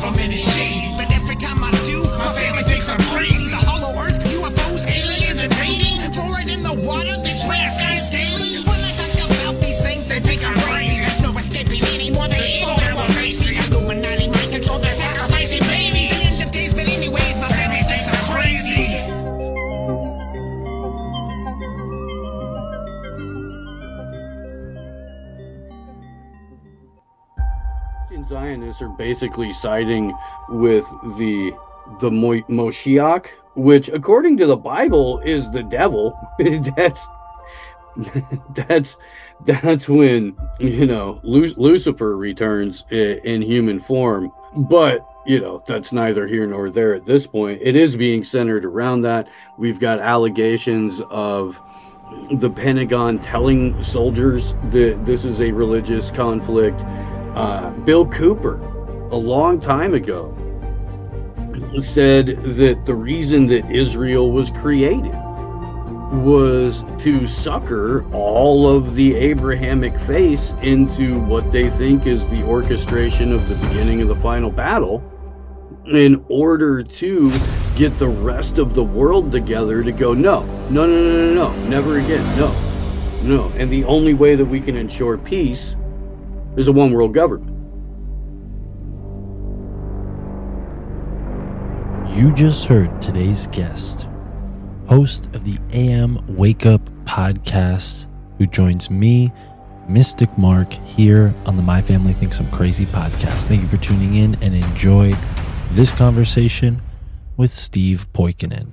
from it is shady. But every time I do, my family thinks I'm crazy. The hollow earth, UFOs, aliens invading, fluoride in the water, this rare skies daily. When I talk about these things, they think I'm crazy. There's no escaping anymore, the evil that we're facing. Illuminati mind control, they're sacrificing babies. The end of days, but anyways, my family thinks I'm crazy. Zionists are basically siding with the Moshiach, which according to the Bible is the devil. that's when, you know, Lucifer returns in human form. But, you know, that's neither here nor there at this point. It is being centered around that. We've got allegations of the Pentagon telling soldiers that this is a religious conflict. Bill Cooper, a long time ago, said that the reason that Israel was created was to succor all of the Abrahamic faith into what they think is the orchestration of the beginning of the final battle, in order to get the rest of the world together to go, no, never again, no. And the only way that we can ensure peace is a one world government. You just heard today's guest, host of the AM Wake Up podcast, who joins me, Mystic Mark, here on the My Family Thinks I'm Crazy podcast. Thank you for tuning in and enjoy this conversation with Steve Poikonen.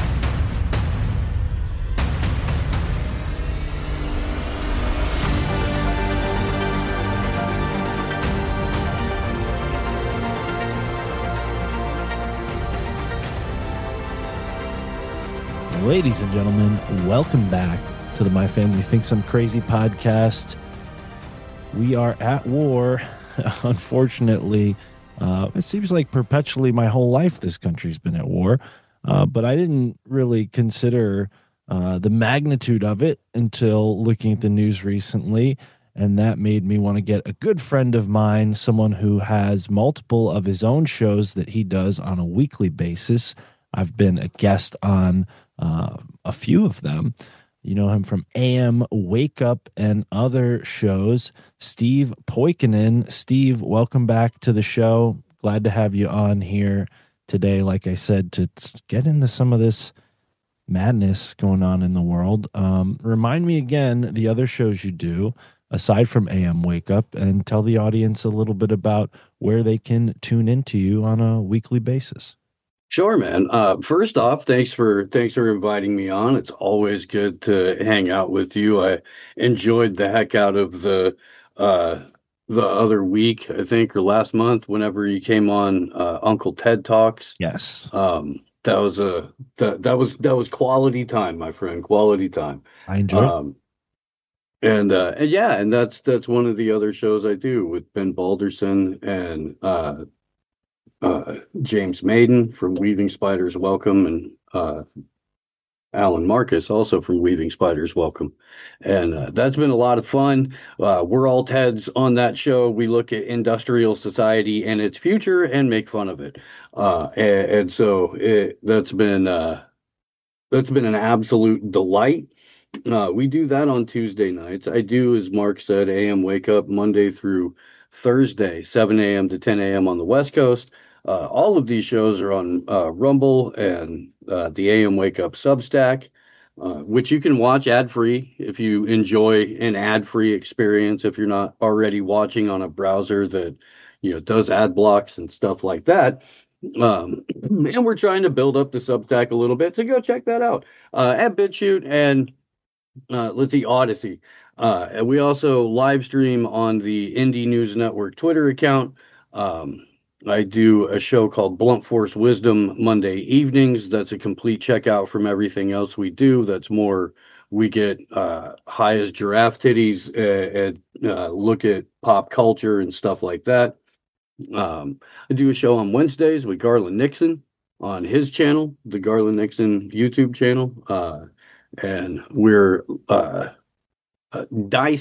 Ladies and gentlemen, welcome back to the My Family Thinks I'm Crazy podcast. We are at war, unfortunately. It seems like perpetually my whole life this country's been at war, but I didn't really consider the magnitude of it until looking at the news recently, and that made me want to get a good friend of mine, someone who has multiple of his own shows that he does on a weekly basis. I've been a guest on a few of them. You know him from AM Wake Up and other shows. Steve Poikonen. Steve, welcome back to the show. Glad to have you on here today, like I said, to get into some of this madness going on in the world. Remind me again the other shows you do, aside from AM Wake Up, and tell the audience a little bit about where they can tune into you on a weekly basis. Sure, man. First off, thanks for inviting me on. It's always good to hang out with you. I enjoyed the heck out of the other week, I think, or last month, whenever you came on Uncle Ted Talks. Yes. That was quality time, my friend. Quality time. I enjoyed it. And that's one of the other shows I do with Ben Balderson and James Maiden from Weaving Spiders Welcome, and Alan Marcus also from Weaving Spiders Welcome. And that's been a lot of fun. We're all Teds on that show. We look at industrial society and its future and make fun of it. So that's been an absolute delight. We do that on Tuesday nights. I do, as Mark said, AM Wake Up Monday through Thursday, 7 a.m. to 10 a.m. on the West Coast. All of these shows are on Rumble and the AM Wake Up Substack, which you can watch ad-free if you enjoy an ad-free experience, if you're not already watching on a browser that, you know, does ad blocks and stuff like that. And we're trying to build up the Substack a little bit, so go check that out at BitChute and Odyssey. And we also live stream on the Indie News Network Twitter account. I do a show called Blunt Force Wisdom Monday evenings. That's a complete checkout from everything else we do. That's more, we get high as giraffe titties and look at pop culture and stuff like that. I do a show on Wednesdays with Garland Nixon on his channel, the Garland Nixon YouTube channel. And we're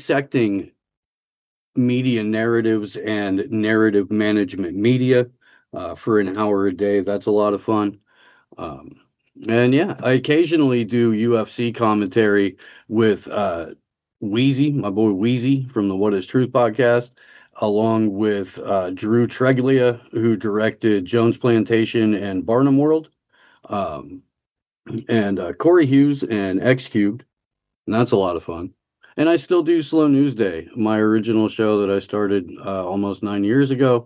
dissecting media narratives and narrative management media. for an hour a day. That's a lot of fun. And yeah, I occasionally do UFC commentary with Wheezy, my boy Wheezy from the What Is Truth podcast, along with Drew Treglia, who directed Jones Plantation and Barnum World, um, and Corey Hughes and X Cubed, and that's a lot of fun. And I still do Slow News Day, my original show that I started almost 9 years ago,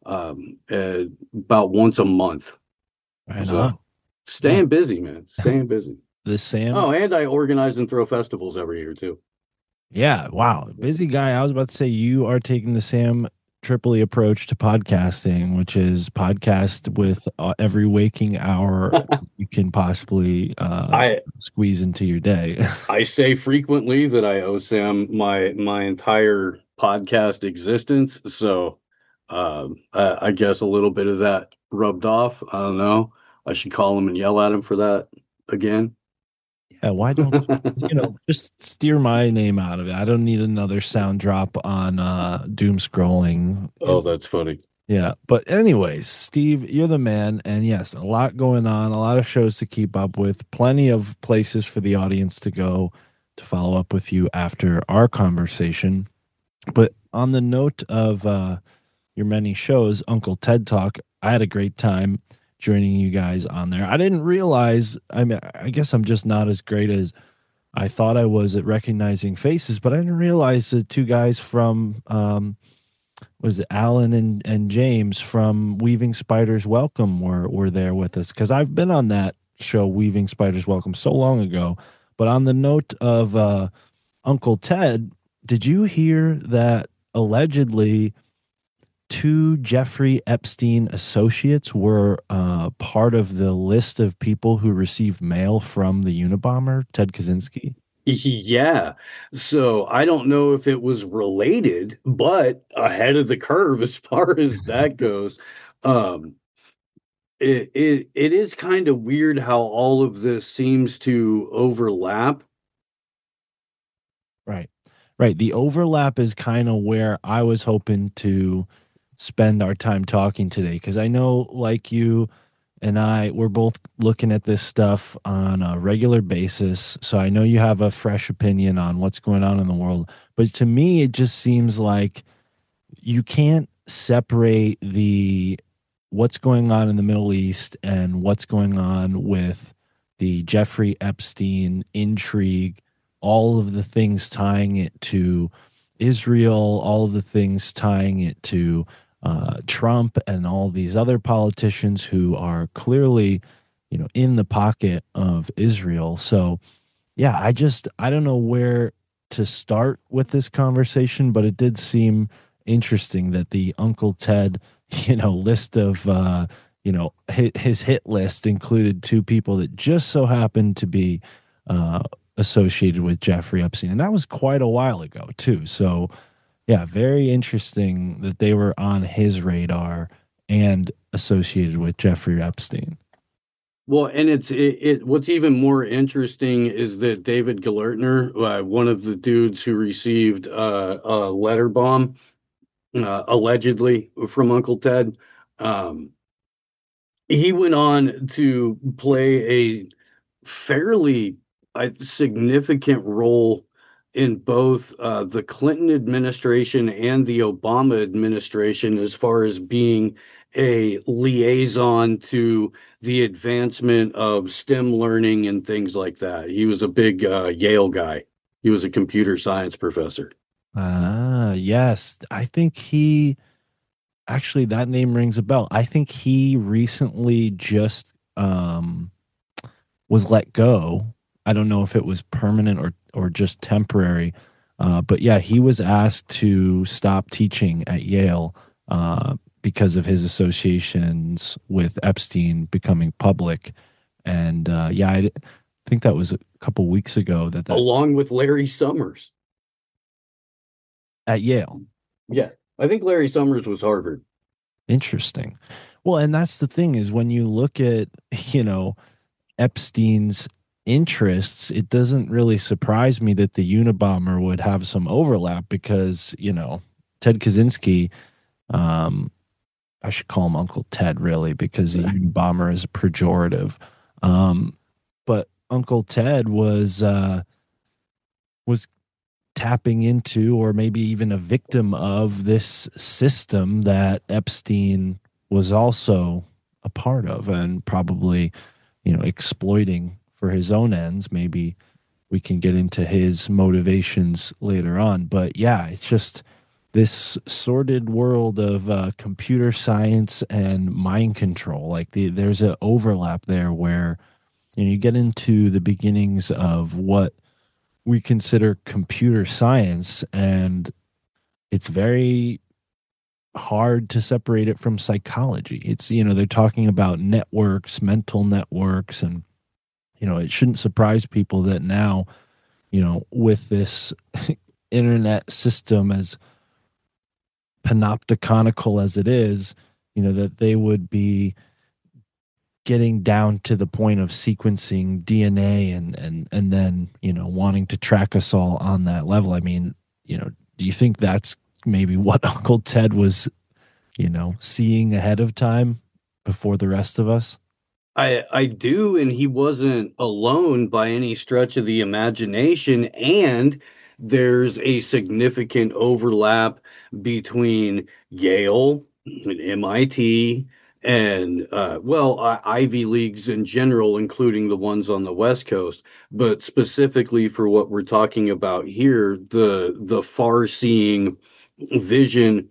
about once a month. Right So on. staying busy, man. Staying busy. The Sam. Oh, and I organize and throw festivals every year too. Yeah, wow. Busy guy. I was about to say you are taking the Sam Tripoli approach to podcasting, which is podcast with every waking hour you can possibly squeeze into your day. I say frequently that I owe Sam my entire podcast existence. So I guess a little bit of that rubbed off. I don't know. I should call him and yell at him for that again. Yeah, why don't just steer my name out of it? I don't need another sound drop on doom scrolling. Oh, that's funny. Yeah, but anyways, Steve, you're the man, and yes, a lot going on, a lot of shows to keep up with, plenty of places for the audience to go to follow up with you after our conversation. But on the note of your many shows, Uncle Ted Talk, I had a great time joining you guys on there. I didn't realize, I mean, I guess I'm just not as great as I thought I was at recognizing faces, but I didn't realize the two guys from was it Alan and James from Weaving Spiders Welcome were there with us, because I've been on that show Weaving Spiders Welcome so long ago. But on the note of Uncle Ted, did you hear that allegedly 2 Jeffrey Epstein associates were part of the list of people who received mail from the Unabomber, Ted Kaczynski? Yeah. So I don't know if it was related, but ahead of the curve as far as that goes. It is kind of weird how all of this seems to overlap. Right. Right. The overlap is kind of where I was hoping to spend our time talking today, because I know, like you and we're both looking at this stuff on a regular basis. So I know you have a fresh opinion on what's going on in the world. But to me, it just seems like you can't separate what's going on in the Middle East and what's going on with the Jeffrey Epstein intrigue, all of the things tying it to Israel, all of the things tying it to Trump and all these other politicians who are clearly, in the pocket of Israel. So, yeah, I don't know where to start with this conversation, but it did seem interesting that the Uncle Ted, list of, his hit list included 2 people that just so happened to be associated with Jeffrey Epstein. And that was quite a while ago, too. So, yeah, very interesting that they were on his radar and associated with Jeffrey Epstein. Well, and what's even more interesting is that David Galertner, one of the dudes who received a letter bomb, allegedly from Uncle Ted, he went on to play a fairly significant role in both the Clinton administration and the Obama administration, as far as being a liaison to the advancement of STEM learning and things like that. He was a big Yale guy. He was a computer science professor. Yes. I think actually, that name rings a bell. I think he recently just was let go. I don't know if it was permanent or just temporary. But yeah, he was asked to stop teaching at Yale because of his associations with Epstein becoming public. And yeah, I think that was a couple weeks ago. Along with Larry Summers. At Yale. Yeah, I think Larry Summers was Harvard. Interesting. Well, and that's the thing, is when you look at, Epstein's interests, it doesn't really surprise me that the Unabomber would have some overlap, because Ted Kaczynski I should call him Uncle Ted really, because the Unabomber is a pejorative. But Uncle Ted was tapping into, or maybe even a victim of, this system that Epstein was also a part of, and probably, exploiting for his own ends. Maybe we can get into his motivations later on. But yeah, it's just this sordid world of computer science and mind control. Like there's an overlap there where you get into the beginnings of what we consider computer science, and it's very hard to separate it from psychology. It's, they're talking about networks, mental networks, and, it shouldn't surprise people that now, with this internet system, as panopticonical as it is, that they would be getting down to the point of sequencing DNA and then, wanting to track us all on that level. I mean, do you think that's maybe what Uncle Ted was, seeing ahead of time before the rest of us? I do, and he wasn't alone by any stretch of the imagination. And there's a significant overlap between Yale and MIT and Ivy Leagues in general, including the ones on the West Coast. But specifically for what we're talking about here, the far-seeing vision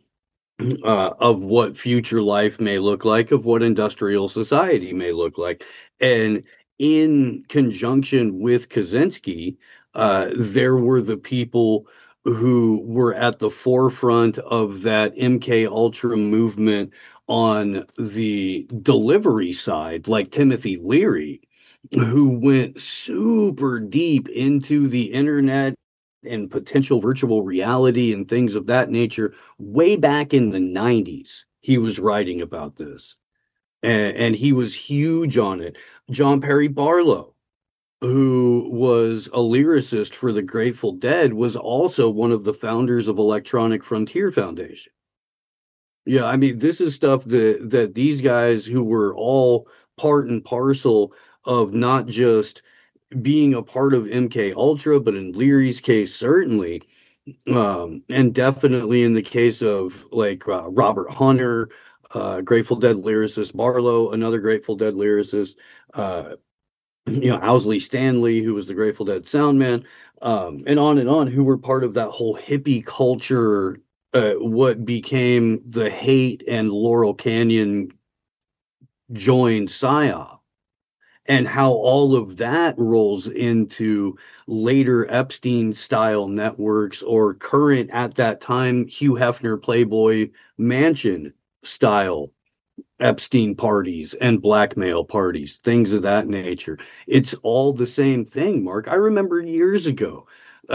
of what future life may look like, of what industrial society may look like. And in conjunction with Kaczynski, there were the people who were at the forefront of that MK Ultra movement on the delivery side, like Timothy Leary, who went super deep into the internet and potential virtual reality and things of that nature way back in the 90s. He was writing about this, and he was huge on it. John Perry Barlow, who was a lyricist for the Grateful Dead, was also one of the founders of Electronic Frontier Foundation. Yeah, I mean, this is stuff that these guys, who were all part and parcel of not just being a part of MK Ultra, but in Leary's case, certainly, and definitely in the case of like Robert Hunter, Grateful Dead lyricist, Barlow, another Grateful Dead lyricist, Owsley Stanley, who was the Grateful Dead sound man, and on, who were part of that whole hippie culture, what became the Haight and Laurel Canyon joined PSYOP. And how all of that rolls into later Epstein style networks, or current at that time Hugh Hefner Playboy Mansion style Epstein parties and blackmail parties, things of that nature. It's all the same thing, Mark. I remember years ago,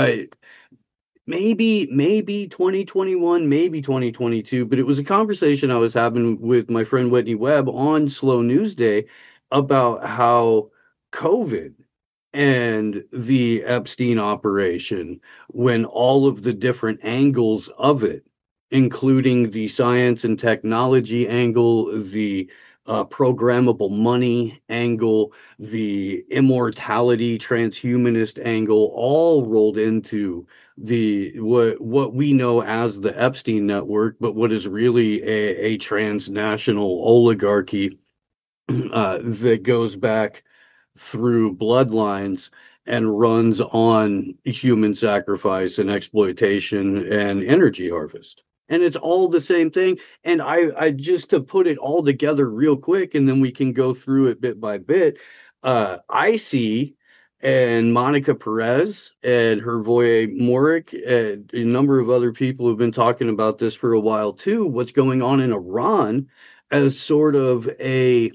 maybe 2021, maybe 2022, but it was a conversation I was having with my friend Whitney Webb on Slow News Day about how COVID and the Epstein operation, when all of the different angles of it, including the science and technology angle, the programmable money angle, the immortality transhumanist angle, all rolled into the what we know as the Epstein network, but what is really a transnational oligarchy that goes back through bloodlines and runs on human sacrifice and exploitation and energy harvest. And it's all the same thing. And I just, to put it all together real quick, and then we can go through it bit by bit. I see, and Monica Perez and Hervoye Morik and a number of other people who've been talking about this for a while too, what's going on in Iran as sort of a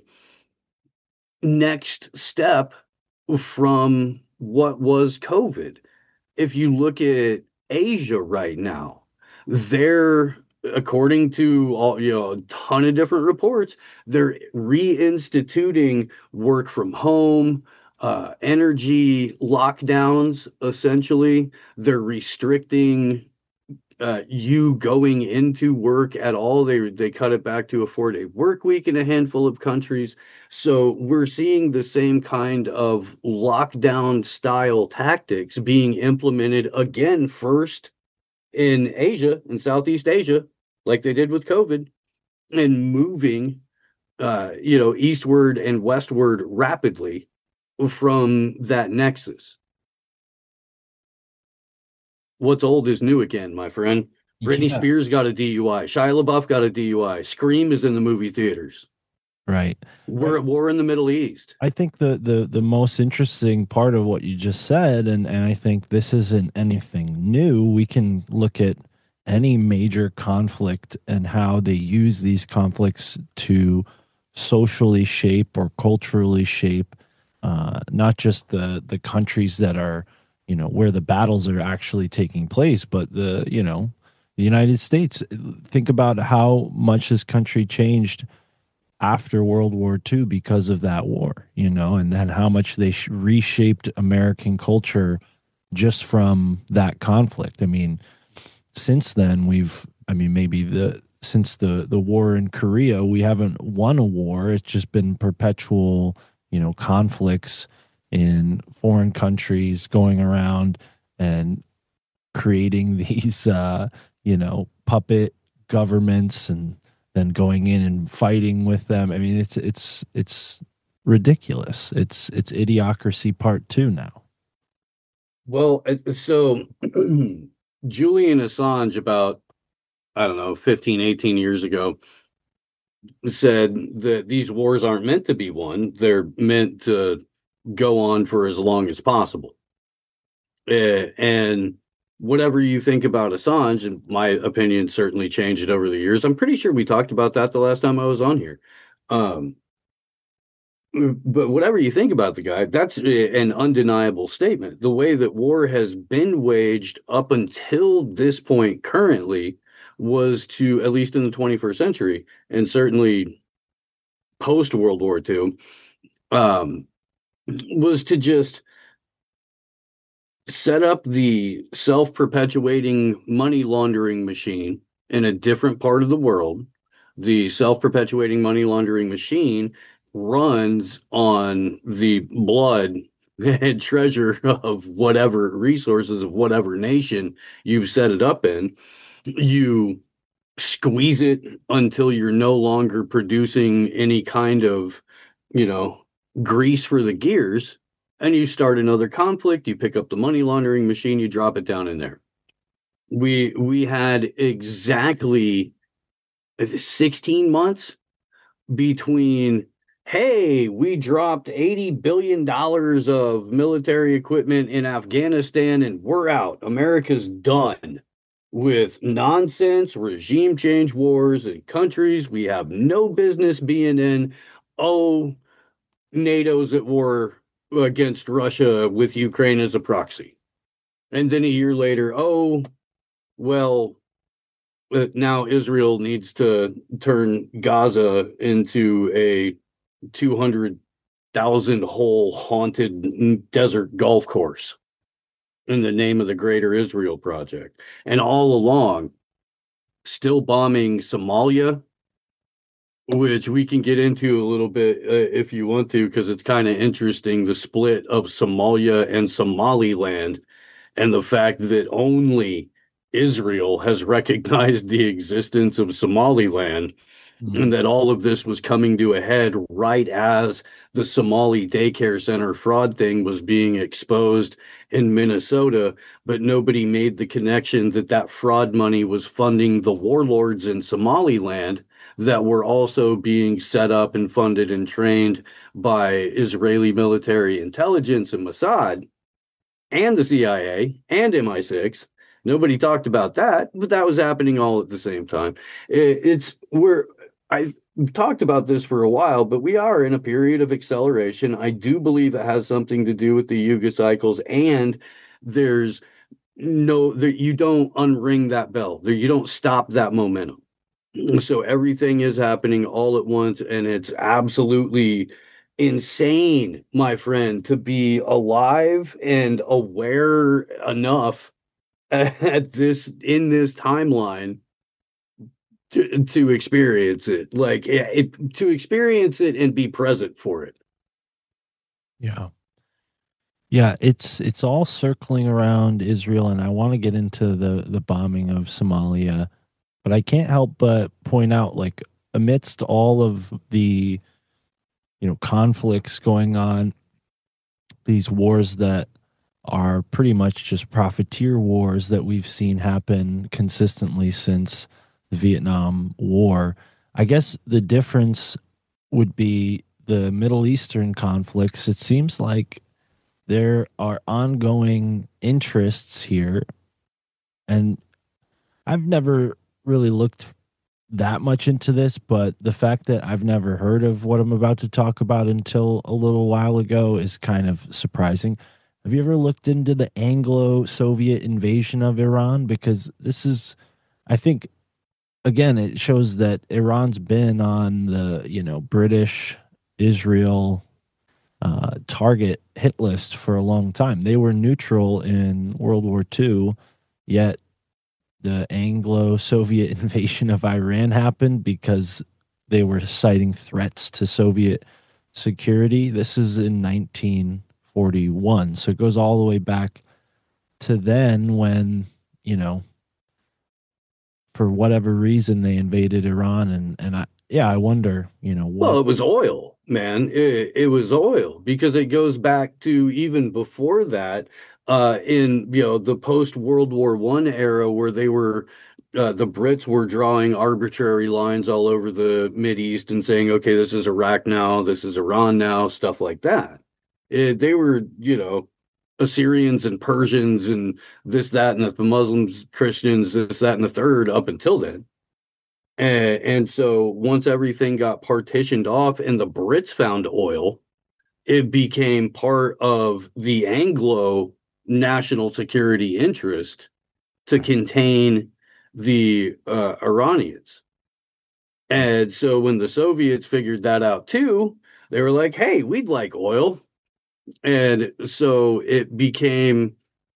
next step from what was COVID. If you look at Asia right now, they're, according to all, a ton of different reports, they're reinstituting work from home, energy lockdowns. Essentially, they're restricting you going into work at all. They cut it back to a 4-day work week in a handful of countries. So we're seeing the same kind of lockdown style tactics being implemented again, first in Asia, in Southeast Asia, like they did with COVID, and moving, eastward and westward rapidly from that nexus. What's old is new again, my friend. Britney Yeah, Spears got a DUI. Shia LaBeouf got a DUI. Scream is in the movie theaters. right. We're at war in the Middle East. I think the most interesting part of what you just said, and I think this isn't anything new. We can look at any major conflict and how they use these conflicts to socially shape or culturally shape not just the countries that are, where the battles are actually taking place, but the United States. Think about how much this country changed after World War II because of that war, and then how much they reshaped American culture just from that conflict. I mean, since then since the war in Korea, we haven't won a war. It's just been perpetual, conflicts in foreign countries going around and creating these, puppet governments and then going in and fighting with them. I mean, it's ridiculous. It's idiocracy part two now. Well, so Julian Assange, about, I don't know, 15, 18 years ago, said that these wars aren't meant to be won. They're meant to go on for as long as possible. And whatever you think about Assange, and my opinion certainly changed over the years. I'm pretty sure we talked about that the last time I was on here. But whatever you think about the guy, that's an undeniable statement. The way that war has been waged up until this point currently was to, at least in the 21st century, and certainly post World War II, was to just set up the self-perpetuating money laundering machine in a different part of the world. The self-perpetuating money laundering machine runs on the blood and treasure of whatever resources of whatever nation you've set it up in. You squeeze it until you're no longer producing any kind of, grease for the gears, and you start another conflict. You pick up the money laundering machine, you drop it down in there. We had exactly 16 months between, hey, we dropped $80 billion of military equipment in Afghanistan and we're out. America's done with nonsense, regime change wars in countries we have no business being in. Oh, NATO's at war against Russia with Ukraine as a proxy. And then a year later, oh, well, now Israel needs to turn Gaza into a 200,000 hole haunted desert golf course in the name of the Greater Israel Project. And all along, still bombing Somalia, which we can get into a little bit if you want to, because it's kind of interesting, the split of Somalia and Somaliland, and the fact that only Israel has recognized the existence of Somaliland, and that all of this was coming to a head right as the Somali daycare center fraud thing was being exposed in Minnesota, but nobody made the connection that that fraud money was funding the warlords in Somaliland that were also being set up and funded and trained by Israeli military intelligence and Mossad and the CIA and MI6. Nobody talked about that, but that was happening all at the same time. I've talked about this for a while, but we are in a period of acceleration. I do believe it has something to do with the Yuga cycles, and you don't unring that bell. You don't stop that momentum. So everything is happening all at once, and it's absolutely insane, my friend, to be alive and aware enough at this in this timeline to experience it, like to experience it and be present for it. Yeah. Yeah, it's all circling around Israel, and I want to get into the bombing of Somalia, but I can't help but point out, like, amidst all of the conflicts going on, these wars that are pretty much just profiteer wars that we've seen happen consistently since the Vietnam War. I guess the difference would be the Middle Eastern conflicts. It seems like there are ongoing interests here, and I've never really looked that much into this, but the fact that I've never heard of what I'm about to talk about until a little while ago is kind of surprising. Have you ever looked into the Anglo-Soviet invasion of Iran? Because this is, I think, again, it shows that Iran's been on the, British, Israel, target hit list for a long time. They were neutral in World War II, yet the Anglo-Soviet invasion of Iran happened because they were citing threats to Soviet security. This is in 1941. So it goes all the way back to then when, for whatever reason they invaded Iran. And I wonder, Well, what. it was oil, man. It was oil because it goes back to even before that, in the post World War One era, where the Brits were drawing arbitrary lines all over the Mid East and saying, okay, this is Iraq now, this is Iran now, stuff like that. They were, Assyrians and Persians and this, that, and the Muslims, Christians, this, that, and the third up until then. And so once everything got partitioned off and the Brits found oil, it became part of the Anglo national security interest to contain the Iranians. And so when the Soviets figured that out too, they were like, hey, we'd like oil. And so it became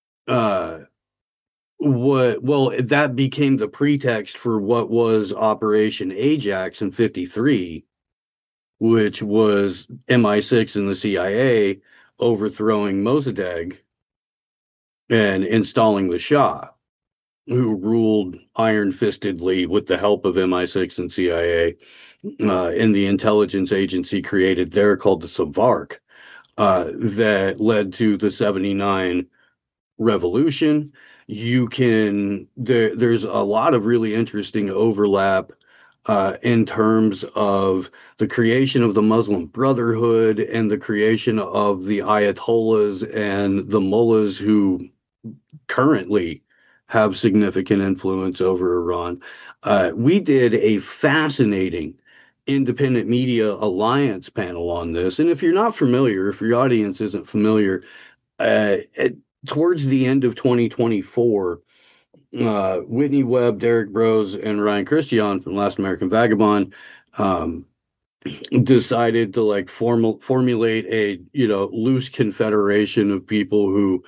that became the pretext for what was Operation Ajax in 53, which was MI6 and the CIA overthrowing Mossadegh and installing the Shah, who ruled iron-fistedly with the help of MI6 and CIA, and the intelligence agency created there called the Savak, that led to the 79 revolution. There's a lot of really interesting overlap in terms of the creation of the Muslim Brotherhood and the creation of the Ayatollahs and the mullahs who currently have significant influence over Iran. We did a fascinating Independent Media Alliance panel on this. And if you're not familiar, if your audience isn't familiar, towards the end of 2024, Whitney Webb, Derek Brose, and Ryan Christian from Last American Vagabond decided to formulate a loose confederation of people who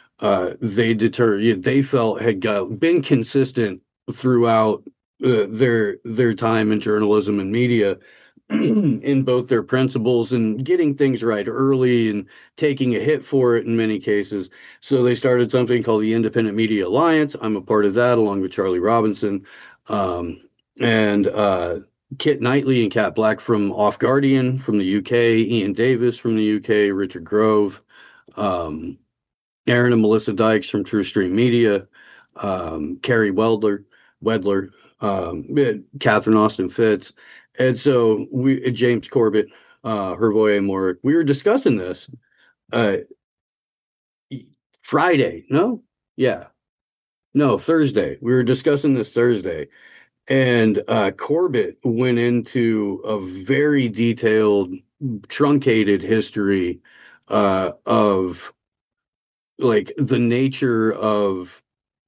they felt had been consistent throughout their time in journalism and media in both their principles and getting things right early and taking a hit for it in many cases. So they started something called the Independent Media Alliance. I'm a part of that along with Charlie Robinson, and Kit Knightley and Kat Black from Off Guardian from the UK, Ian Davis from the UK, Richard Grove, Aaron and Melissa Dykes from True Stream Media, Carrie Wedler, Catherine Austin Fitz. And so James Corbett, Hervoy Morick, we were discussing this Friday. Thursday. We were discussing this Thursday. And Corbett went into a very detailed, truncated history of the nature of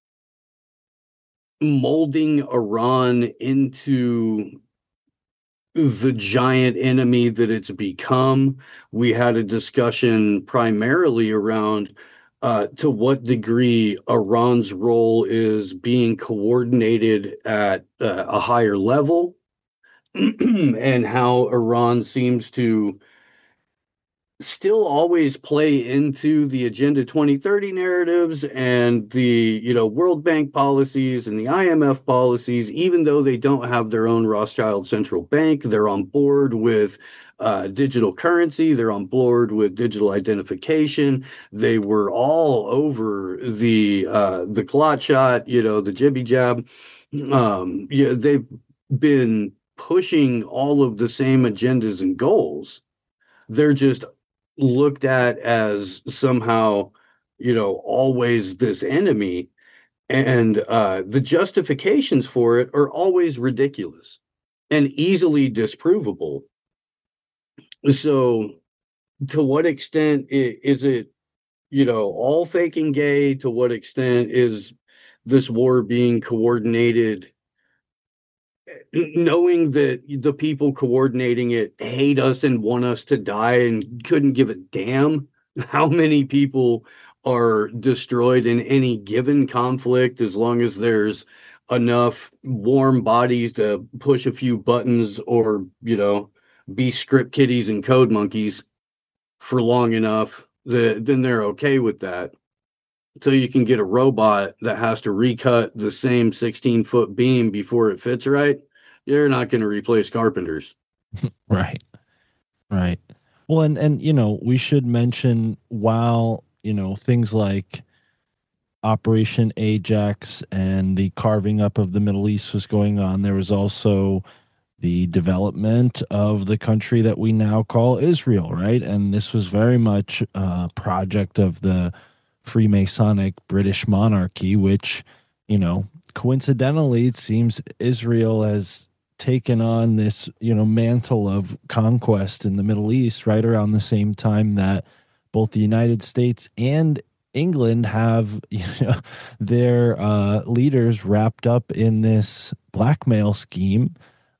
molding Iran into the giant enemy that it's become. We had a discussion primarily around to what degree Iran's role is being coordinated at a higher level, and how Iran seems to still always play into the Agenda 2030 narratives and the World Bank policies and the IMF policies, even though they don't have their own Rothschild central bank. They're on board with digital currency. They're on board with digital identification. They were all over the clot shot, the jibby jab. Yeah, they've been pushing all of the same agendas and goals. They're just looked at as somehow, always this enemy. And the justifications for it are always ridiculous and easily disprovable. So, to what extent is it, all faking gay? To what extent is this war being coordinated, knowing that the people coordinating it hate us and want us to die and couldn't give a damn how many people are destroyed in any given conflict, as long as there's enough warm bodies to push a few buttons, or be script kiddies and code monkeys for long enough, then they're okay with that. So you can get a robot that has to recut the same 16-foot beam before it fits right. You're not going to replace carpenters. Right. Right. Well, and we should mention, while, things like Operation Ajax and the carving up of the Middle East was going on, there was also the development of the country that we now call Israel, right? And this was very much a project of the Freemasonic British monarchy, which, coincidentally, it seems Israel has taken on this, mantle of conquest in the Middle East right around the same time that both the United States and England have, their leaders wrapped up in this blackmail scheme.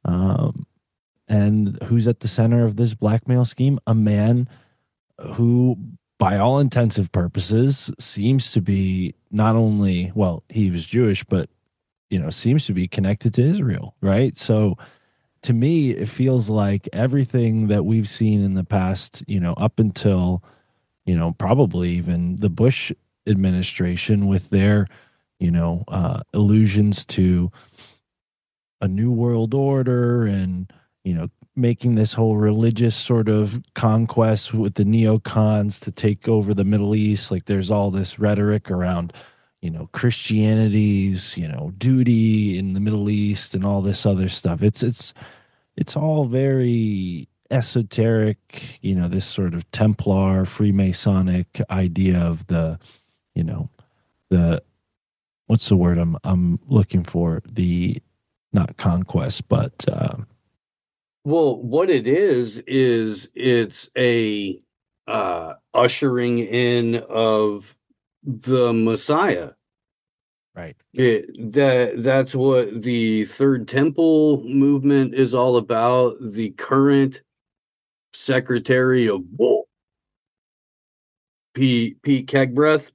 And who's at the center of this blackmail scheme? A man who, by all intensive purposes, seems to be not only, well, he was Jewish, but, seems to be connected to Israel, right? So to me, it feels like everything that we've seen in the past, up until, probably even the Bush administration, with their, allusions to a new world order and, making this whole religious sort of conquest with the neocons to take over the Middle East. Like, there's all this rhetoric around, Christianity's, duty in the Middle East and all this other stuff. It's all very esoteric, this sort of Templar Freemasonic idea of the, the, what's the word I'm looking for? The, not conquest, but well, what it is it's a ushering in of the Messiah. right. That's what the Third Temple movement is all about. The current Secretary of War, Pete Kegbreath,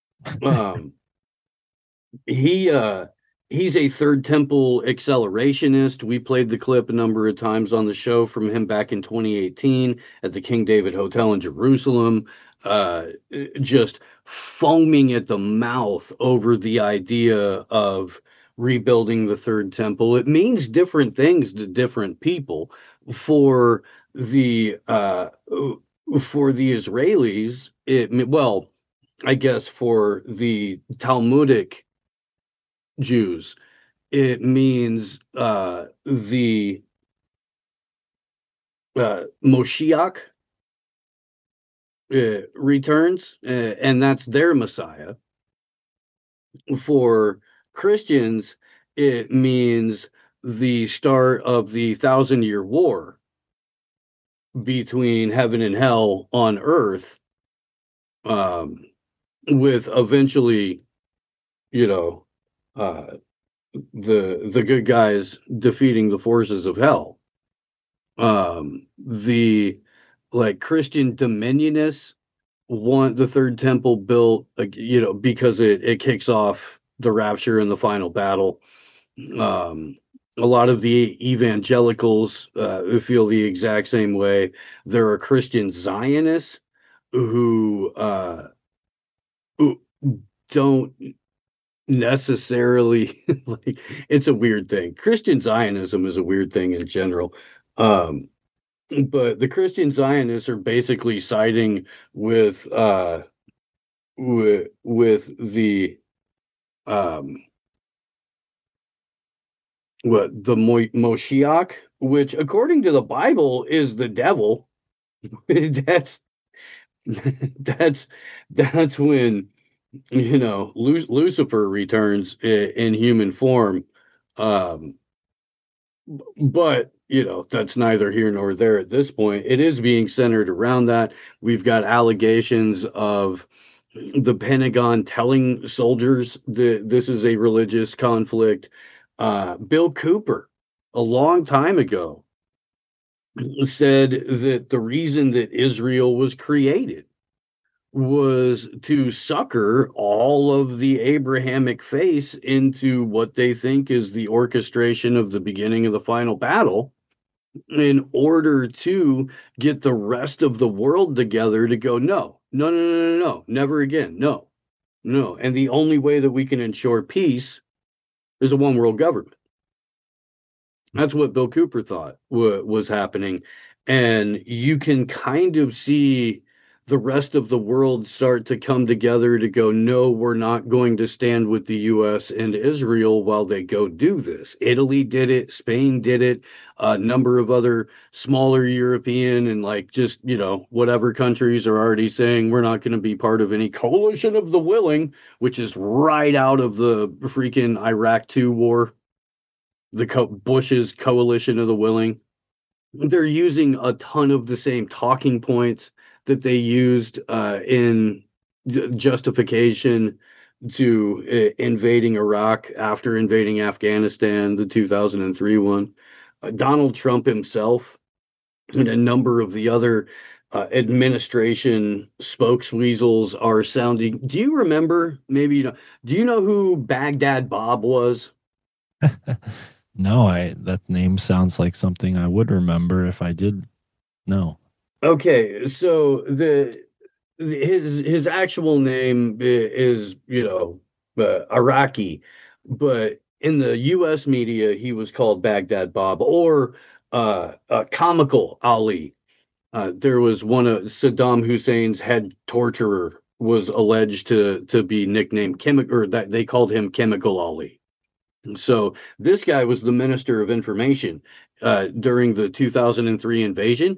he's a Third Temple accelerationist. We played the clip a number of times on the show from him back in 2018 at the King David Hotel in Jerusalem, just foaming at the mouth over the idea of rebuilding the Third Temple. It means different things to different people. For the Israelis, well, I guess for the Talmudic Jews, it means the Moshiach returns, and that's their Messiah. For Christians, it means the start of the 1,000-year war between heaven and hell on earth, with eventually, the good guys defeating the forces of hell. The Christian dominionists want the third temple built, because it kicks off the rapture and the final battle. A lot of the evangelicals feel the exact same way. There are Christian Zionists who don't necessarily like, it's a weird thing. Christian Zionism is a weird thing in general. But the Christian Zionists are basically siding with the um Moshiach, which according to the Bible is the devil. that's that's that's when Lucifer returns in human form. Um, but that's neither here nor there at this point. It is being centered around that. We've got allegations of the Pentagon telling soldiers that this is a religious conflict. Bill Cooper, a long time ago, said that the reason that Israel was created was to succor all of the Abrahamic faith into what they think is the orchestration of the beginning of the final battle, in order to get the rest of the world together to go, no, no, no, no, no, no, never again, no, no. And the only way that we can ensure peace is a one world government. That's what Bill Cooper thought was happening. And you can kind of see the rest of the world start to come together to go, no, we're not going to stand with the U.S. and Israel while they go do this. Italy did it. Spain did it. A number of other smaller European and whatever countries are already saying we're not going to be part of any coalition of the willing, which is right out of the freaking Iraq II war. Bush's coalition of the willing. They're using a ton of the same talking points that they used in justification to invading Iraq after invading Afghanistan, the 2003 one. Donald Trump himself and a number of the other administration spokesweasels are sounding. Do you remember? Maybe do you know who Baghdad Bob was? No, that name sounds like something I would remember if I did know. Okay, so his actual name is Iraqi, but in the U.S. media he was called Baghdad Bob or Comical Ali. There was one of Saddam Hussein's head torturer was alleged to be nicknamed Chemical, or that they called him Chemical Ali. So this guy was the Minister of Information during the 2003 invasion.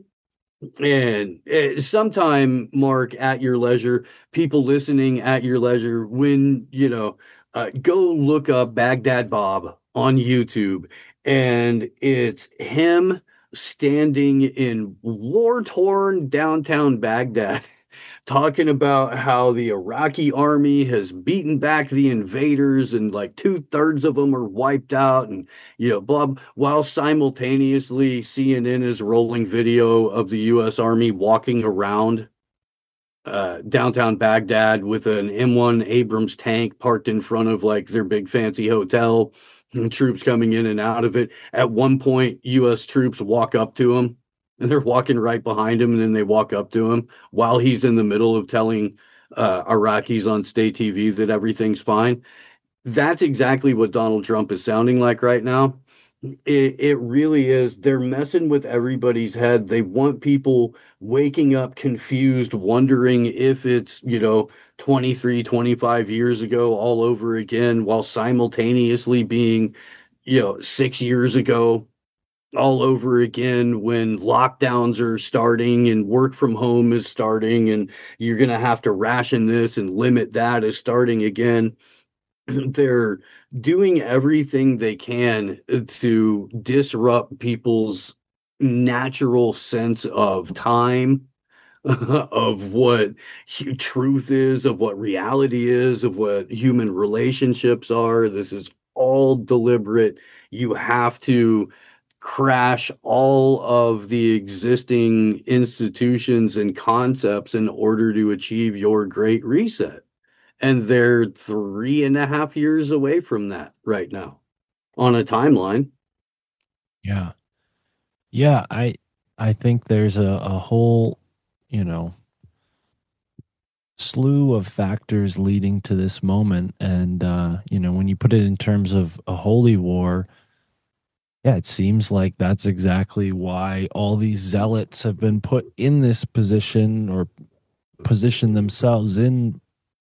And sometime, Mark, at your leisure, people listening at your leisure, when, go look up Baghdad Bob on YouTube. And it's him standing in war-torn downtown Baghdad talking about how the Iraqi army has beaten back the invaders and like 2/3 of them are wiped out, and blah, while simultaneously CNN is rolling video of the U.S. Army walking around downtown Baghdad with an M1 Abrams tank parked in front of like their big fancy hotel, and troops coming in and out of it. At one point, U.S. troops walk up to him. And they're walking right behind him, and then they walk up to him while he's in the middle of telling Iraqis on state TV that everything's fine. That's exactly what Donald Trump is sounding like right now. It really is. They're messing with everybody's head. They want people waking up confused, wondering if it's, 23, 25 years ago all over again, while simultaneously being, 6 years ago all over again, when lockdowns are starting and work from home is starting and you're going to have to ration this and limit that is starting again. They're doing everything they can to disrupt people's natural sense of time, of what truth is, of what reality is, of what human relationships are. This is all deliberate. You have to crash all of the existing institutions and concepts in order to achieve your great reset. And they're 3.5 years away from that right now on a timeline. Yeah. Yeah, I think there's a whole, you know, slew of factors leading to this moment. And when you put it in terms of a holy war, yeah, it seems like that's exactly why all these zealots have been put in this position, or position themselves in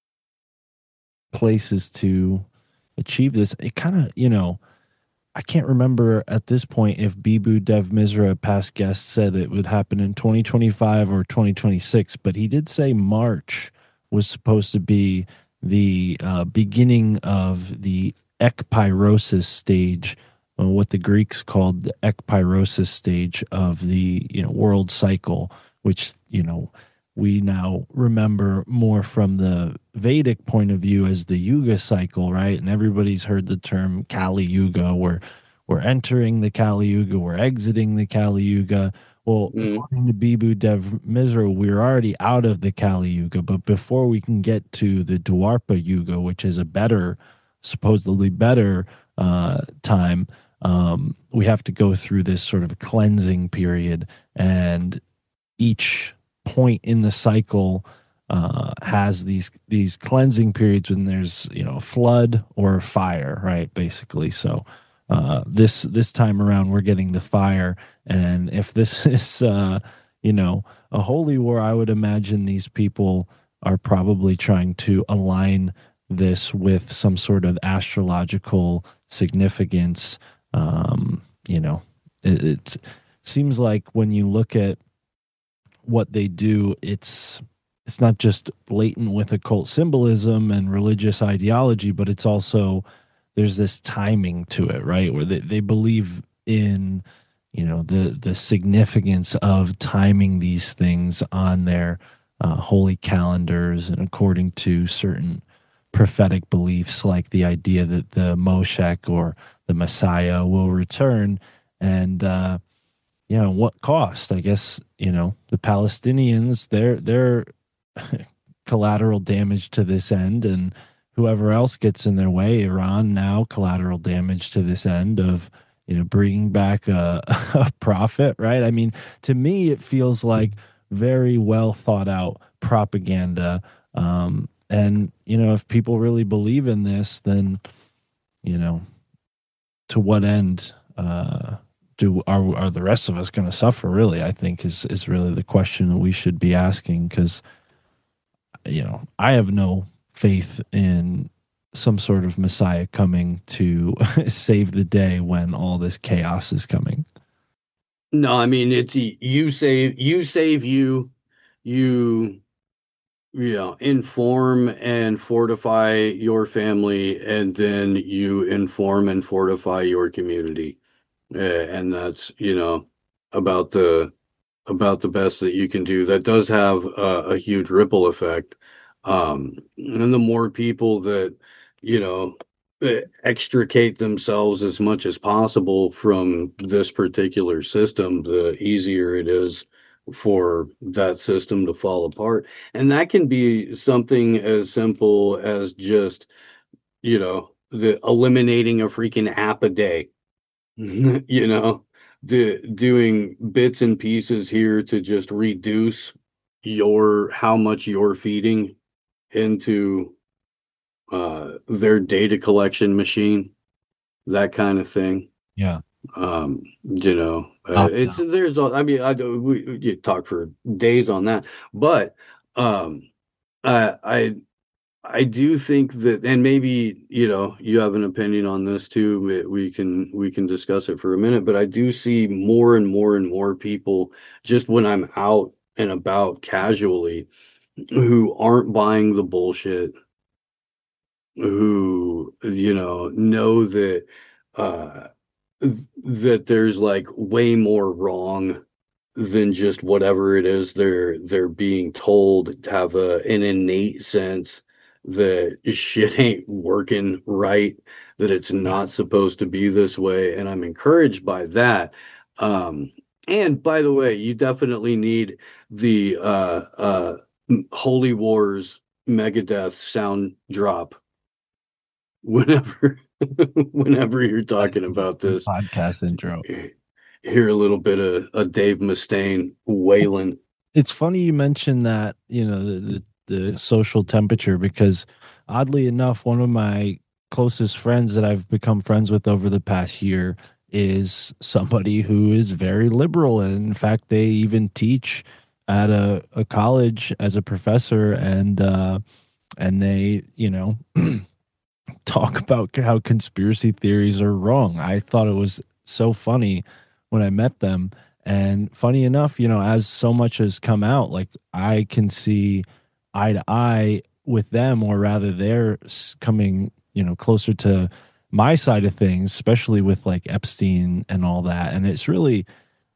places to achieve this. It kind of, I can't remember at this point if Bibu Dev Misra, past guest, said it would happen in 2025 or 2026, but he did say March was supposed to be the beginning of the ekpyrosis stage, what the Greeks called the ekpyrosis stage of the world cycle, which we now remember more from the Vedic point of view as the Yuga cycle, right? And everybody's heard the term Kali Yuga. We're entering the Kali Yuga, we're exiting the Kali Yuga. Well, according to Bibu Dev Misra, we're already out of the Kali Yuga, but before we can get to the Dwarpa Yuga, which is a better, supposedly better time, we have to go through this sort of cleansing period, and each point in the cycle has these cleansing periods when there's a flood or fire, right? Basically, so this time around we're getting the fire, and if this is a holy war, I would imagine these people are probably trying to align this with some sort of astrological significance. It seems like when you look at what they do, it's not just blatant with occult symbolism and religious ideology, but it's also, there's this timing to it, right? Where they believe in, the significance of timing these things on their holy calendars and according to certain prophetic beliefs, like the idea that the Moshiach or the Messiah will return. And, what cost? I guess, the Palestinians, they're collateral damage to this end, and whoever else gets in their way, Iran now collateral damage to this end of, bringing back a prophet, right? I mean, to me, it feels like very well thought out propaganda. And, if people really believe in this, then, to what end are the rest of us going to suffer, really? I think is really the question that we should be asking, because I have no faith in some sort of Messiah coming to save the day when all this chaos is coming. No, I mean, it's you save you inform and fortify your family, and then you inform and fortify your community. And that's about the best that you can do. That does have a huge ripple effect, and the more people that extricate themselves as much as possible from this particular system, the easier it is for that system to fall apart. And that can be something as simple as just the eliminating a freaking app a day. Doing bits and pieces here to just reduce how much you're feeding into their data collection machine, that kind of thing. Yeah. It's there's I mean you talk for days on that, but I do think that, and maybe you have an opinion on this too. We can discuss it for a minute, but I do see more and more and more people, just when I'm out and about casually, who aren't buying the bullshit, who know that that there's like way more wrong than just whatever it is they're being told, to have an innate sense that shit ain't working right, that it's not supposed to be this way, and I'm encouraged by that. And by the way, you definitely need the Holy Wars Megadeth sound drop whenever whenever you're talking about this. Podcast intro. Hear a little bit of Dave Mustaine wailing. It's funny you mentioned that, the social temperature, because oddly enough, one of my closest friends that I've become friends with over the past year is somebody who is very liberal. And in fact, they even teach at a college as a professor, and they, talk about how conspiracy theories are wrong. I thought it was so funny when I met them. And funny enough, as so much has come out, like I can see eye to eye with them, or rather they're coming, closer to my side of things, especially with like Epstein and all that. And it's really,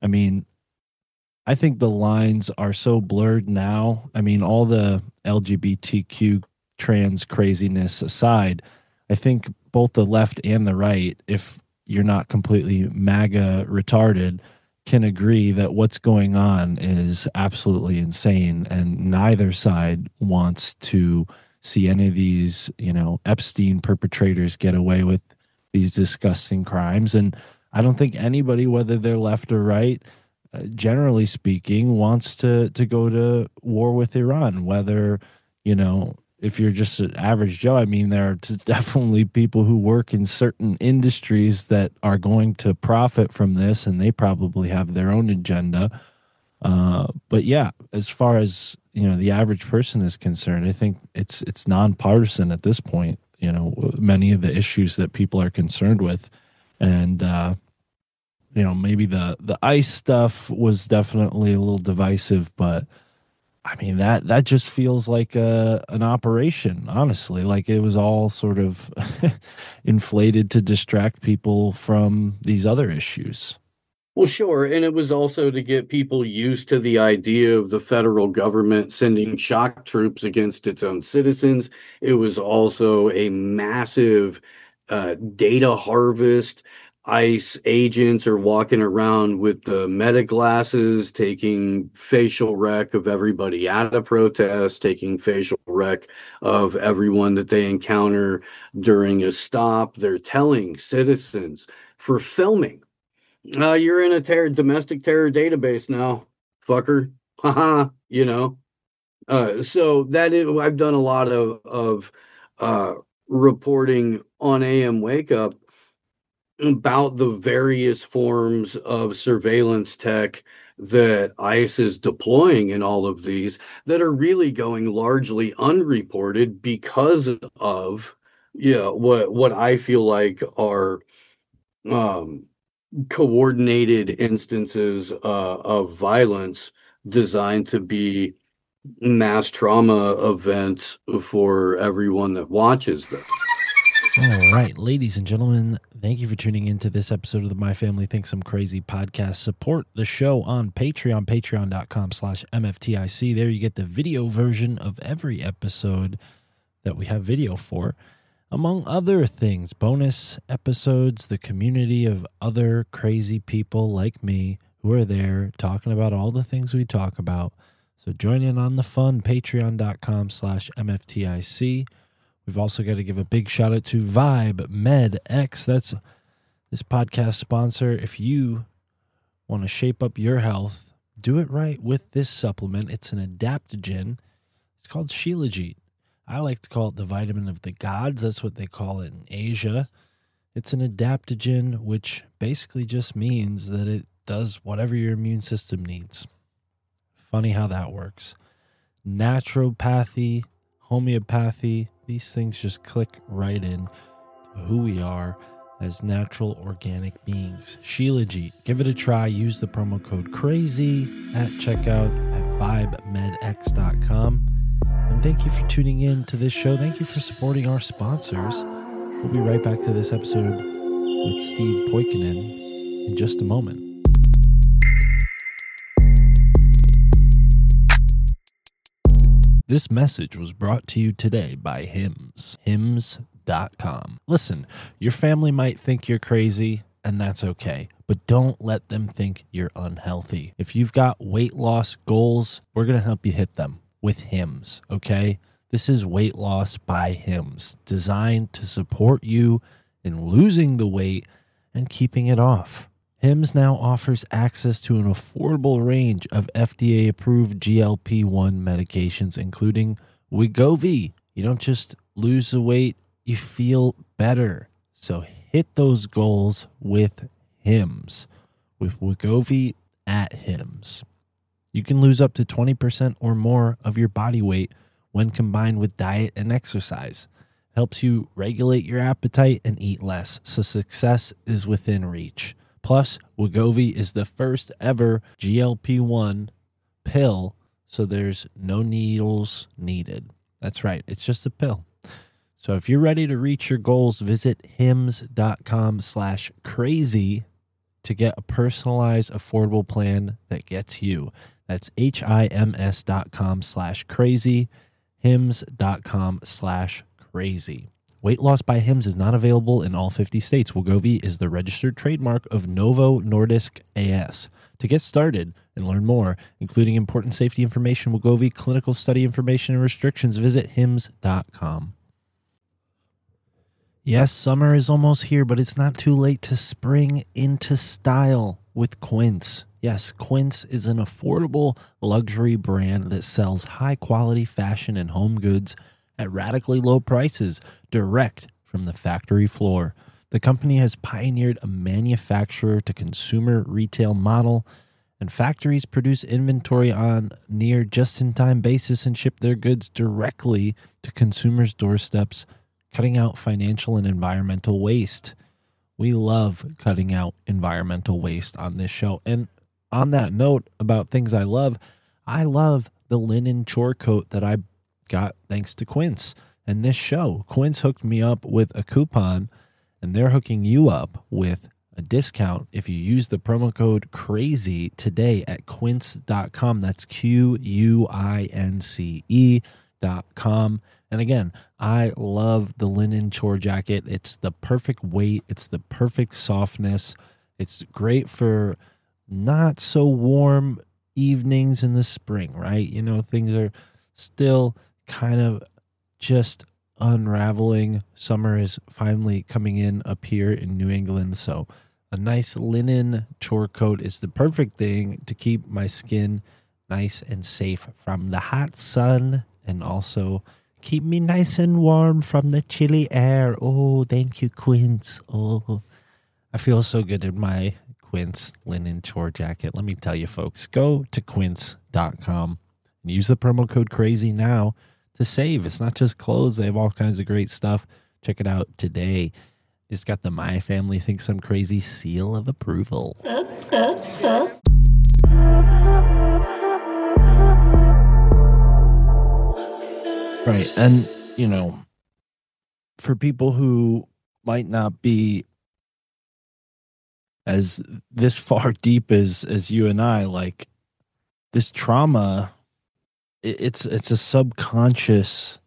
I think the lines are so blurred now. All the LGBTQ trans craziness aside, I think both the left and the right, if you're not completely MAGA retarded, can agree that what's going on is absolutely insane, and neither side wants to see any of these, Epstein perpetrators get away with these disgusting crimes. And I don't think anybody, whether they're left or right, generally speaking, wants to go to war with Iran, whether, if you're just an average Joe. There are definitely people who work in certain industries that are going to profit from this, and they probably have their own agenda. But yeah, as far as, the average person is concerned, I think it's nonpartisan at this point, many of the issues that people are concerned with. And, maybe the ICE stuff was definitely a little divisive, but that just feels like an operation, honestly. Like it was all sort of inflated to distract people from these other issues. Well, sure. And it was also to get people used to the idea of the federal government sending shock troops against its own citizens. It was also a massive data harvest. ICE agents are walking around with the meta glasses, taking facial rec of everybody at a protest, taking facial rec of everyone that they encounter during a stop. They're telling citizens for filming, you're in a domestic terror database now, fucker. Haha, So that is, I've done a lot of reporting on AM Wake Up about the various forms of surveillance tech that ICE is deploying in all of these that are really going largely unreported because of what I feel like are coordinated instances of violence designed to be mass trauma events for everyone that watches them. All right, ladies and gentlemen, thank you for tuning into this episode of the My Family Thinks I'm Crazy podcast. Support the show on Patreon, patreon.com/MFTIC. There you get the video version of every episode that we have video for. Among other things, bonus episodes, the community of other crazy people like me who are there talking about all the things we talk about. So join in on the fun, patreon.com/MFTIC. We've also got to give a big shout out to Vibe Med X. That's this podcast sponsor. If you want to shape up your health, do it right with this supplement. It's an adaptogen. It's called Shilajit. I like to call it the vitamin of the gods. That's what they call it in Asia. It's an adaptogen, which basically just means that it does whatever your immune system needs. Funny how that works. Naturopathy, homeopathy, these things just click right in to who we are as natural organic beings. Shilajit, give it a try. Use the promo code CRAZY at checkout at vibemedx.com. And thank you for tuning in to this show. Thank you for supporting our sponsors. We'll be right back to this episode with Steve Poikonen in just a moment. This message was brought to you today by Hims, hims.com. Listen, your family might think you're crazy, and that's okay, but don't let them think you're unhealthy. If you've got weight loss goals, we're going to help you hit them with Hims, okay? This is weight loss by Hims, designed to support you in losing the weight and keeping it off. Hims now offers access to an affordable range of FDA-approved GLP-1 medications, including Wegovy. You don't just lose the weight, you feel better. So hit those goals with Hims, with Wegovy at Hims. You can lose up to 20% or more of your body weight when combined with diet and exercise. It helps you regulate your appetite and eat less, so success is within reach. Plus, Wegovy is the first ever GLP-1 pill, so there's no needles needed. That's right, it's just a pill. So if you're ready to reach your goals, visit hims.com/crazy to get a personalized, affordable plan that gets you. That's HIMS.com/crazy, hims.com/crazy. Weight loss by Hims is not available in all 50 states. Wegovy is the registered trademark of Novo Nordisk AS. To get started and learn more, including important safety information, Wegovy clinical study information, and restrictions, visit hims.com. Yes, summer is almost here, but it's not too late to spring into style with Quince. Yes, Quince is an affordable luxury brand that sells high-quality fashion and home goods at radically low prices, direct from the factory floor. The company has pioneered a manufacturer-to-consumer retail model, and factories produce inventory on near just-in-time basis and ship their goods directly to consumers' doorsteps, cutting out financial and environmental waste. We love cutting out environmental waste on this show. And on that note about things I love the linen chore coat that I got thanks to Quince and this show. Quince hooked me up with a coupon, and they're hooking you up with a discount if you use the promo code CRAZY today at quince.com. That's QUINCE.com. And again, I love the linen chore jacket. It's the perfect weight. It's the perfect softness. It's great for not so warm evenings in the spring, right? You know, things are still kind of just unraveling. Summer is finally coming in up here in New England. So a nice linen chore coat is the perfect thing to keep my skin nice and safe from the hot sun, and also keep me nice and warm from the chilly air. Oh, thank you, Quince. Oh, I feel so good in my Quince linen chore jacket. Let me tell you, folks, go to quince.com and use the promo code CRAZY now to save. It's not just clothes. They have all kinds of great stuff. Check it out today. It's got the My Family Thinks I'm Crazy seal of approval. Right. And, you know, for people who might not be as this far deep as you and I, like, this trauma, it's a subconscious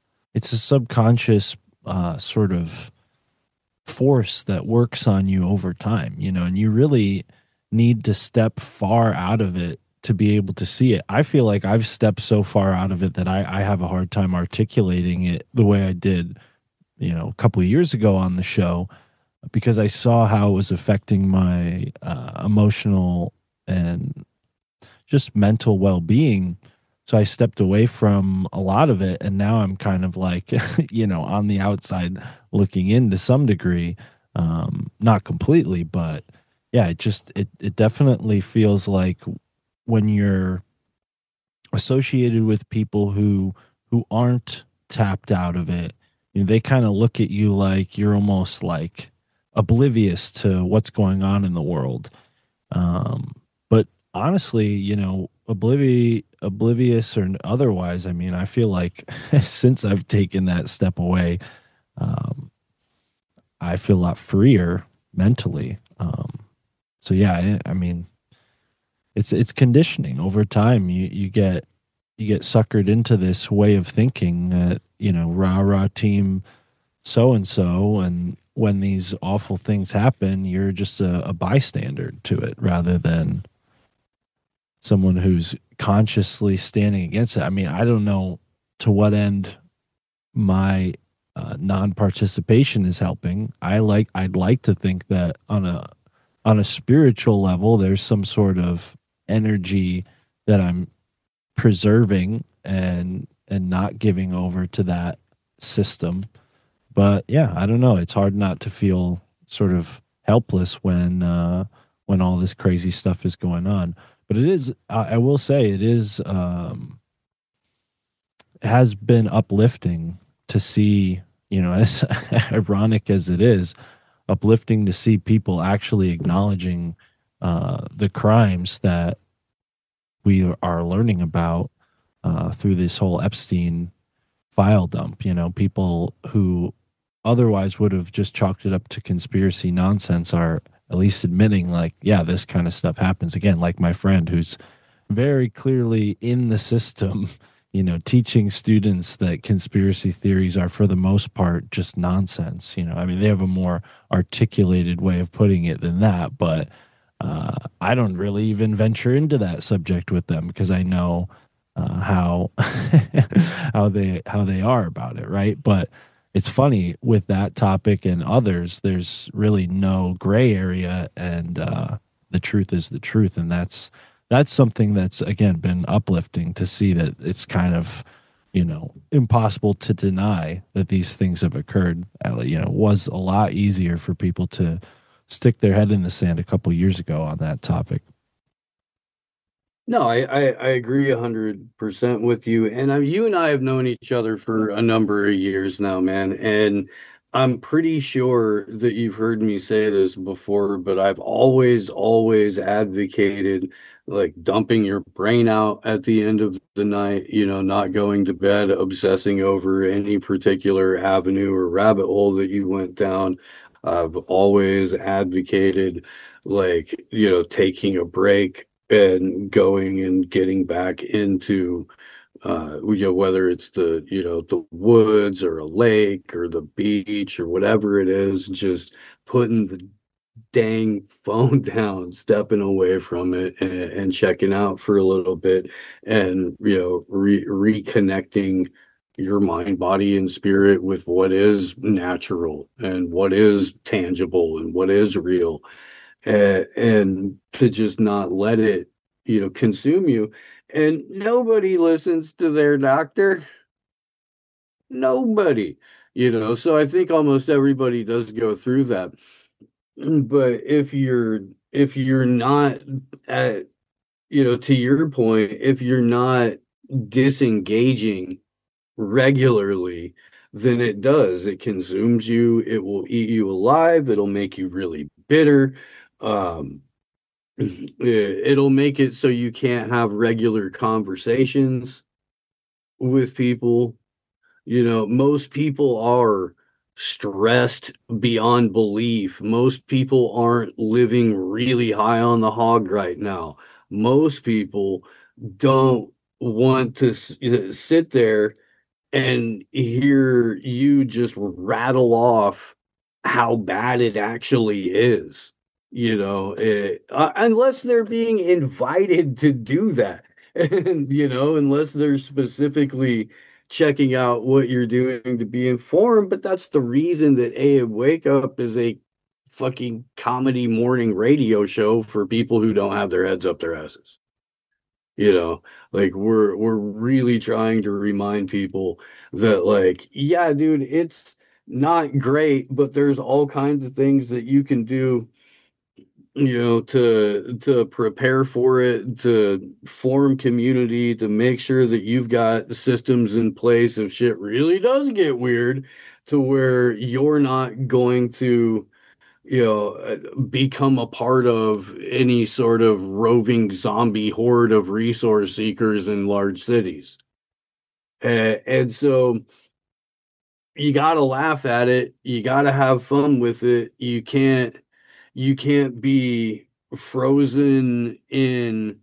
sort of force that works on you over time, you know, and you really need to step far out of it to be able to see it. I feel like I've stepped so far out of it that I have a hard time articulating it the way I did, you know, a couple of years ago on the show, because I saw how it was affecting my emotional and just mental well-being. So I stepped away from a lot of it, and now I'm kind of like, you know, on the outside looking in to some degree, not completely, but yeah, it definitely feels like when you're associated with people who aren't tapped out of it, you know, they kind of look at you like you're almost like oblivious to what's going on in the world. But honestly, you know, oblivious or otherwise, I mean, I feel like since I've taken that step away, I feel a lot freer mentally. So yeah, I mean, it's conditioning over time. You get you get suckered into this way of thinking that, rah rah team so and so, and when these awful things happen, you're just a bystander to it rather than someone who's consciously standing against it. I mean, I don't know to what end my non-participation is helping. I'd like to think that on a spiritual level, there's some sort of energy that I'm preserving and not giving over to that system. But yeah, I don't know. It's hard not to feel sort of helpless when all this crazy stuff is going on. But it is, I will say, it is has been uplifting to see, as ironic as it is, uplifting to see people actually acknowledging the crimes that we are learning about through this whole Epstein file dump. People who otherwise would have just chalked it up to conspiracy nonsense are at least admitting, like, yeah, this kind of stuff happens again. Like my friend who's very clearly in the system, teaching students that conspiracy theories are for the most part just nonsense. I mean, they have a more articulated way of putting it than that, but I don't really even venture into that subject with them because I know how how they are about it, right? But it's funny with that topic and others. There's really no gray area, and the truth is the truth, and that's something that's again been uplifting to see that it's kind of impossible to deny that these things have occurred. It was a lot easier for people to stick their head in the sand a couple years ago on that topic. No, I agree 100% with you. And you and I have known each other for a number of years now, man. And I'm pretty sure that you've heard me say this before, but I've always advocated like dumping your brain out at the end of the night, not going to bed, obsessing over any particular avenue or rabbit hole that you went down. I've always advocated like, taking a break and going and getting back into whether it's the woods or a lake or the beach or whatever it is, just putting the dang phone down, stepping away from it, and checking out for a little bit, and reconnecting your mind, body, and spirit with what is natural and what is tangible and what is real, and to just not let it, consume you. And nobody listens to their doctor. Nobody, So I think almost everybody does go through that. But if you're not at, to your point, if you're not disengaging regularly, then it consumes you. It will eat you alive. It'll make you really bitter. Um, it'll make it so you can't have regular conversations with people. Most people are stressed beyond belief. Most people aren't living really high on the hog right now. Most people don't want to sit there and hear you just rattle off how bad it actually is, unless they're being invited to do that. And, unless they're specifically checking out what you're doing to be informed. But that's the reason that AM Wake Up is a fucking comedy morning radio show for people who don't have their heads up their asses. Like we're really trying to remind people that, like, yeah, dude, it's not great, but there's all kinds of things that you can do, to prepare for it, to form community, to make sure that you've got systems in place if shit really does get weird, to where you're not going to, become a part of any sort of roving zombie horde of resource seekers in large cities. And so you got to laugh at it. You got to have fun with it. You can't be frozen in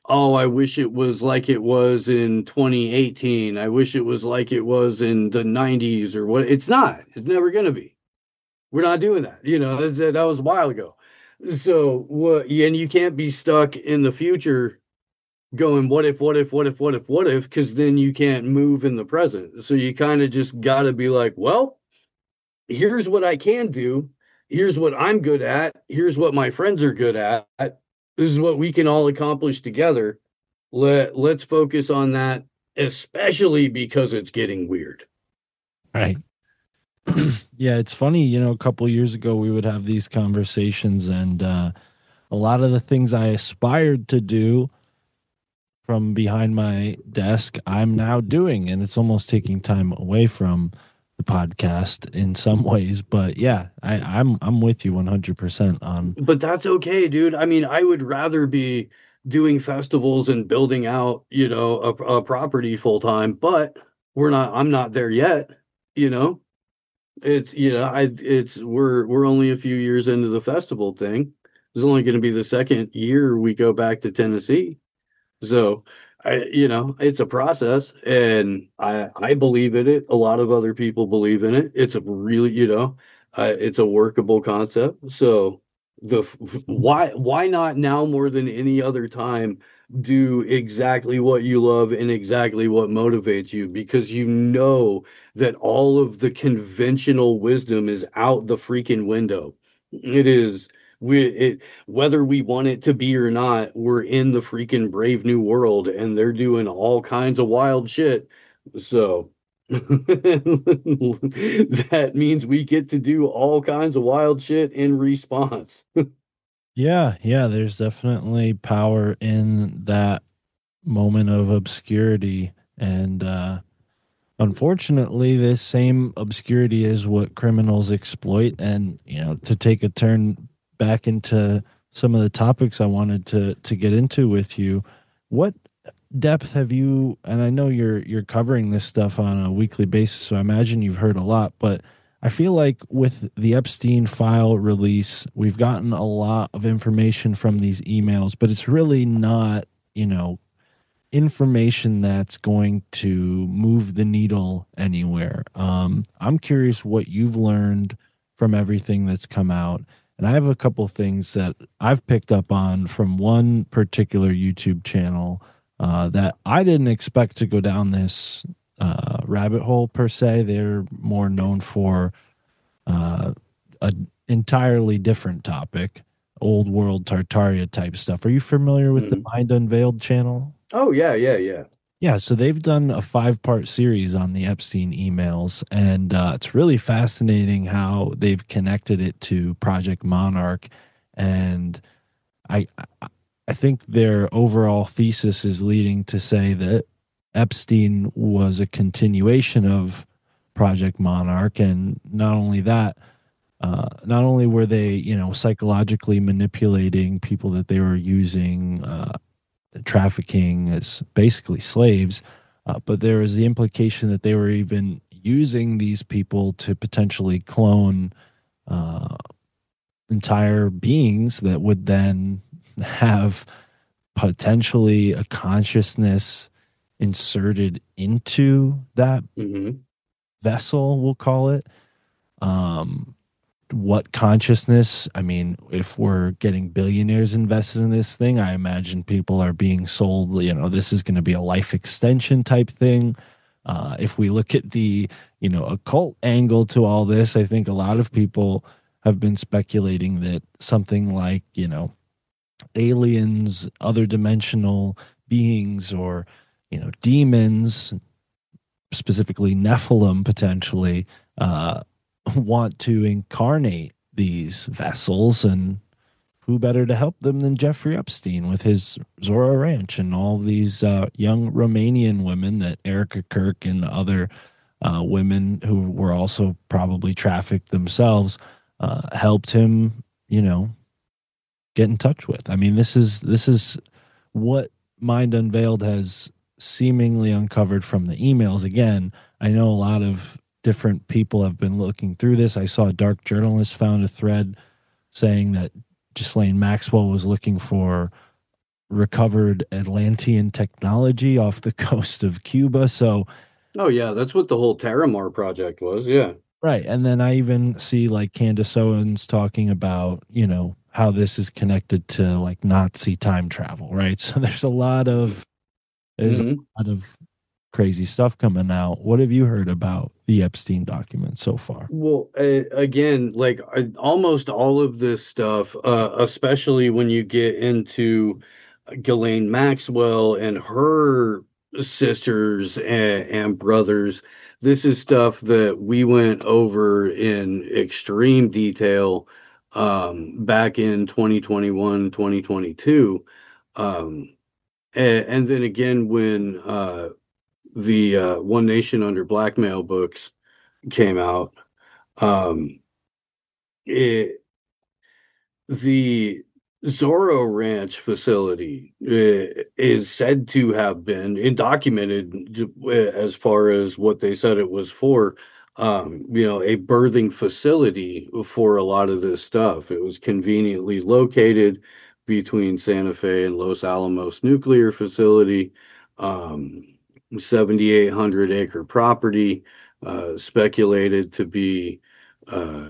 oh, I wish it was like it was in 2018. I wish it was like it was in the 90s or what. It's not. It's never going to be. We're not doing that. That was a while ago. So what? And you can't be stuck in the future going, what if, what if, what if, what if, what if, because then you can't move in the present. So you kind of just got to be like, well, here's what I can do. Here's what I'm good at. Here's what my friends are good at. This is what we can all accomplish together. Let's focus on that, especially because it's getting weird. Right. Yeah, it's funny, a couple of years ago we would have these conversations, and a lot of the things I aspired to do from behind my desk, I'm now doing, and it's almost taking time away from the podcast in some ways. But yeah, I'm with you 100% on. But that's okay, dude. I mean, I would rather be doing festivals and building out, a property full time, but I'm not there yet, you know. It's we're only a few years into the festival thing. It's only going to be the second year we go back to Tennessee. So, it's a process, and I believe in it. A lot of other people believe in it. It's a really, it's a workable concept. So why not now more than any other time do exactly what you love and exactly what motivates you, because you know that all of the conventional wisdom is out the freaking window. It is whether we want it to be or not, we're in the freaking brave new world, and they're doing all kinds of wild shit. So that means we get to do all kinds of wild shit in response. Yeah, there's definitely power in that moment of obscurity, and unfortunately this same obscurity is what criminals exploit. And to take a turn back into some of the topics I wanted to get into with you, what depth have you, and I know you're covering this stuff on a weekly basis, so I imagine you've heard a lot, but I feel like with the Epstein file release, we've gotten a lot of information from these emails, but it's really not, information that's going to move the needle anywhere. I'm curious what you've learned from everything that's come out. And I have a couple things that I've picked up on from one particular YouTube channel that I didn't expect to go down this rabbit hole per se. They're more known for an entirely different topic, old world Tartaria type stuff. Are you familiar with the Mind Unveiled channel? Oh, yeah. Yeah, so they've done a 5-part series on the Epstein emails, and it's really fascinating how they've connected it to Project Monarch. And I think their overall thesis is leading to say that Epstein was a continuation of Project Monarch, and not only that, not only were they, psychologically manipulating people that they were using, trafficking as basically slaves, but there was the implication that they were even using these people to potentially clone entire beings that would then have potentially a consciousness inserted into that vessel, we'll call it. What consciousness? I mean, if we're getting billionaires invested in this thing, I imagine people are being sold, this is going to be a life extension type thing. If we look at the, occult angle to all this, I think a lot of people have been speculating that something like, aliens, other dimensional beings, or, demons, specifically Nephilim potentially, want to incarnate these vessels, and who better to help them than Jeffrey Epstein with his Zora Ranch and all these young Romanian women that Erica Kirk and other women who were also probably trafficked themselves helped him, get in touch with. I mean, this is what Mind Unveiled has seemingly uncovered from the emails. Again, I know a lot of different people have been looking through this. I saw a Dark Journalist found a thread saying that Ghislaine Maxwell was looking for recovered Atlantean technology off the coast of Cuba. So, Oh yeah, that's what the whole Terramar project was. Yeah. right. And then I even see like Candace Owens talking about, how this is connected to like Nazi time travel, right? So there's a Mhm. lot of crazy stuff coming out. What have you heard about the Epstein document so far? Well, again, like almost all of this stuff, especially when you get into Ghislaine Maxwell and her sisters and brothers, this is stuff that we went over in extreme detail back in 2021, 2022. And then again, when the One Nation Under Blackmail books came out, um, it, the Zorro Ranch facility is said to have been documented as far as what they said it was for, a birthing facility for a lot of this stuff. It was conveniently located between Santa Fe and Los Alamos nuclear facility, 7,800 acre property, speculated to be uh,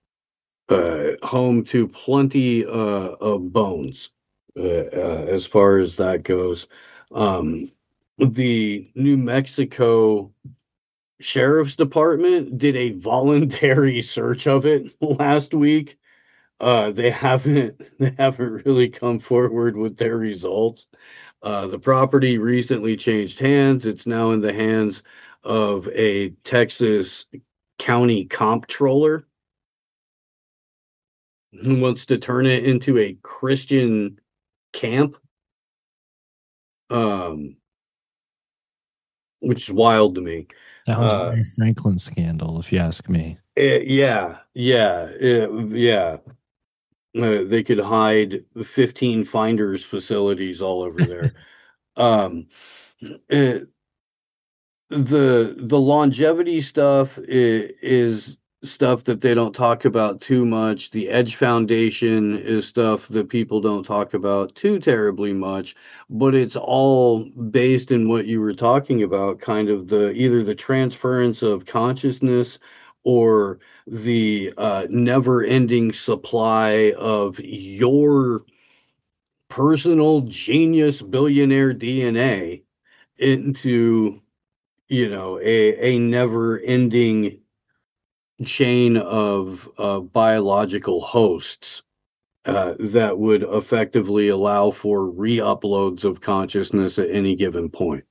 home to plenty of bones as far as that goes. Um, the New Mexico Sheriff's Department did a voluntary search of it last week. They haven't really come forward with their results. The property recently changed hands. It's now in the hands of a Texas county comptroller who wants to turn it into a Christian camp, um, which is wild to me. Sounds Uh, very Franklin scandal, if you ask me. yeah. They could hide 15 finders facilities all over there. Um, uh, the longevity stuff is stuff that they don't talk about too much. The Edge Foundation is stuff that people don't talk about too terribly much, but it's all based in what you were talking about, kind of the either the transference of consciousness or the never-ending supply of your personal genius billionaire DNA into a never ending chain of biological hosts that would effectively allow for re-uploads of consciousness at any given point.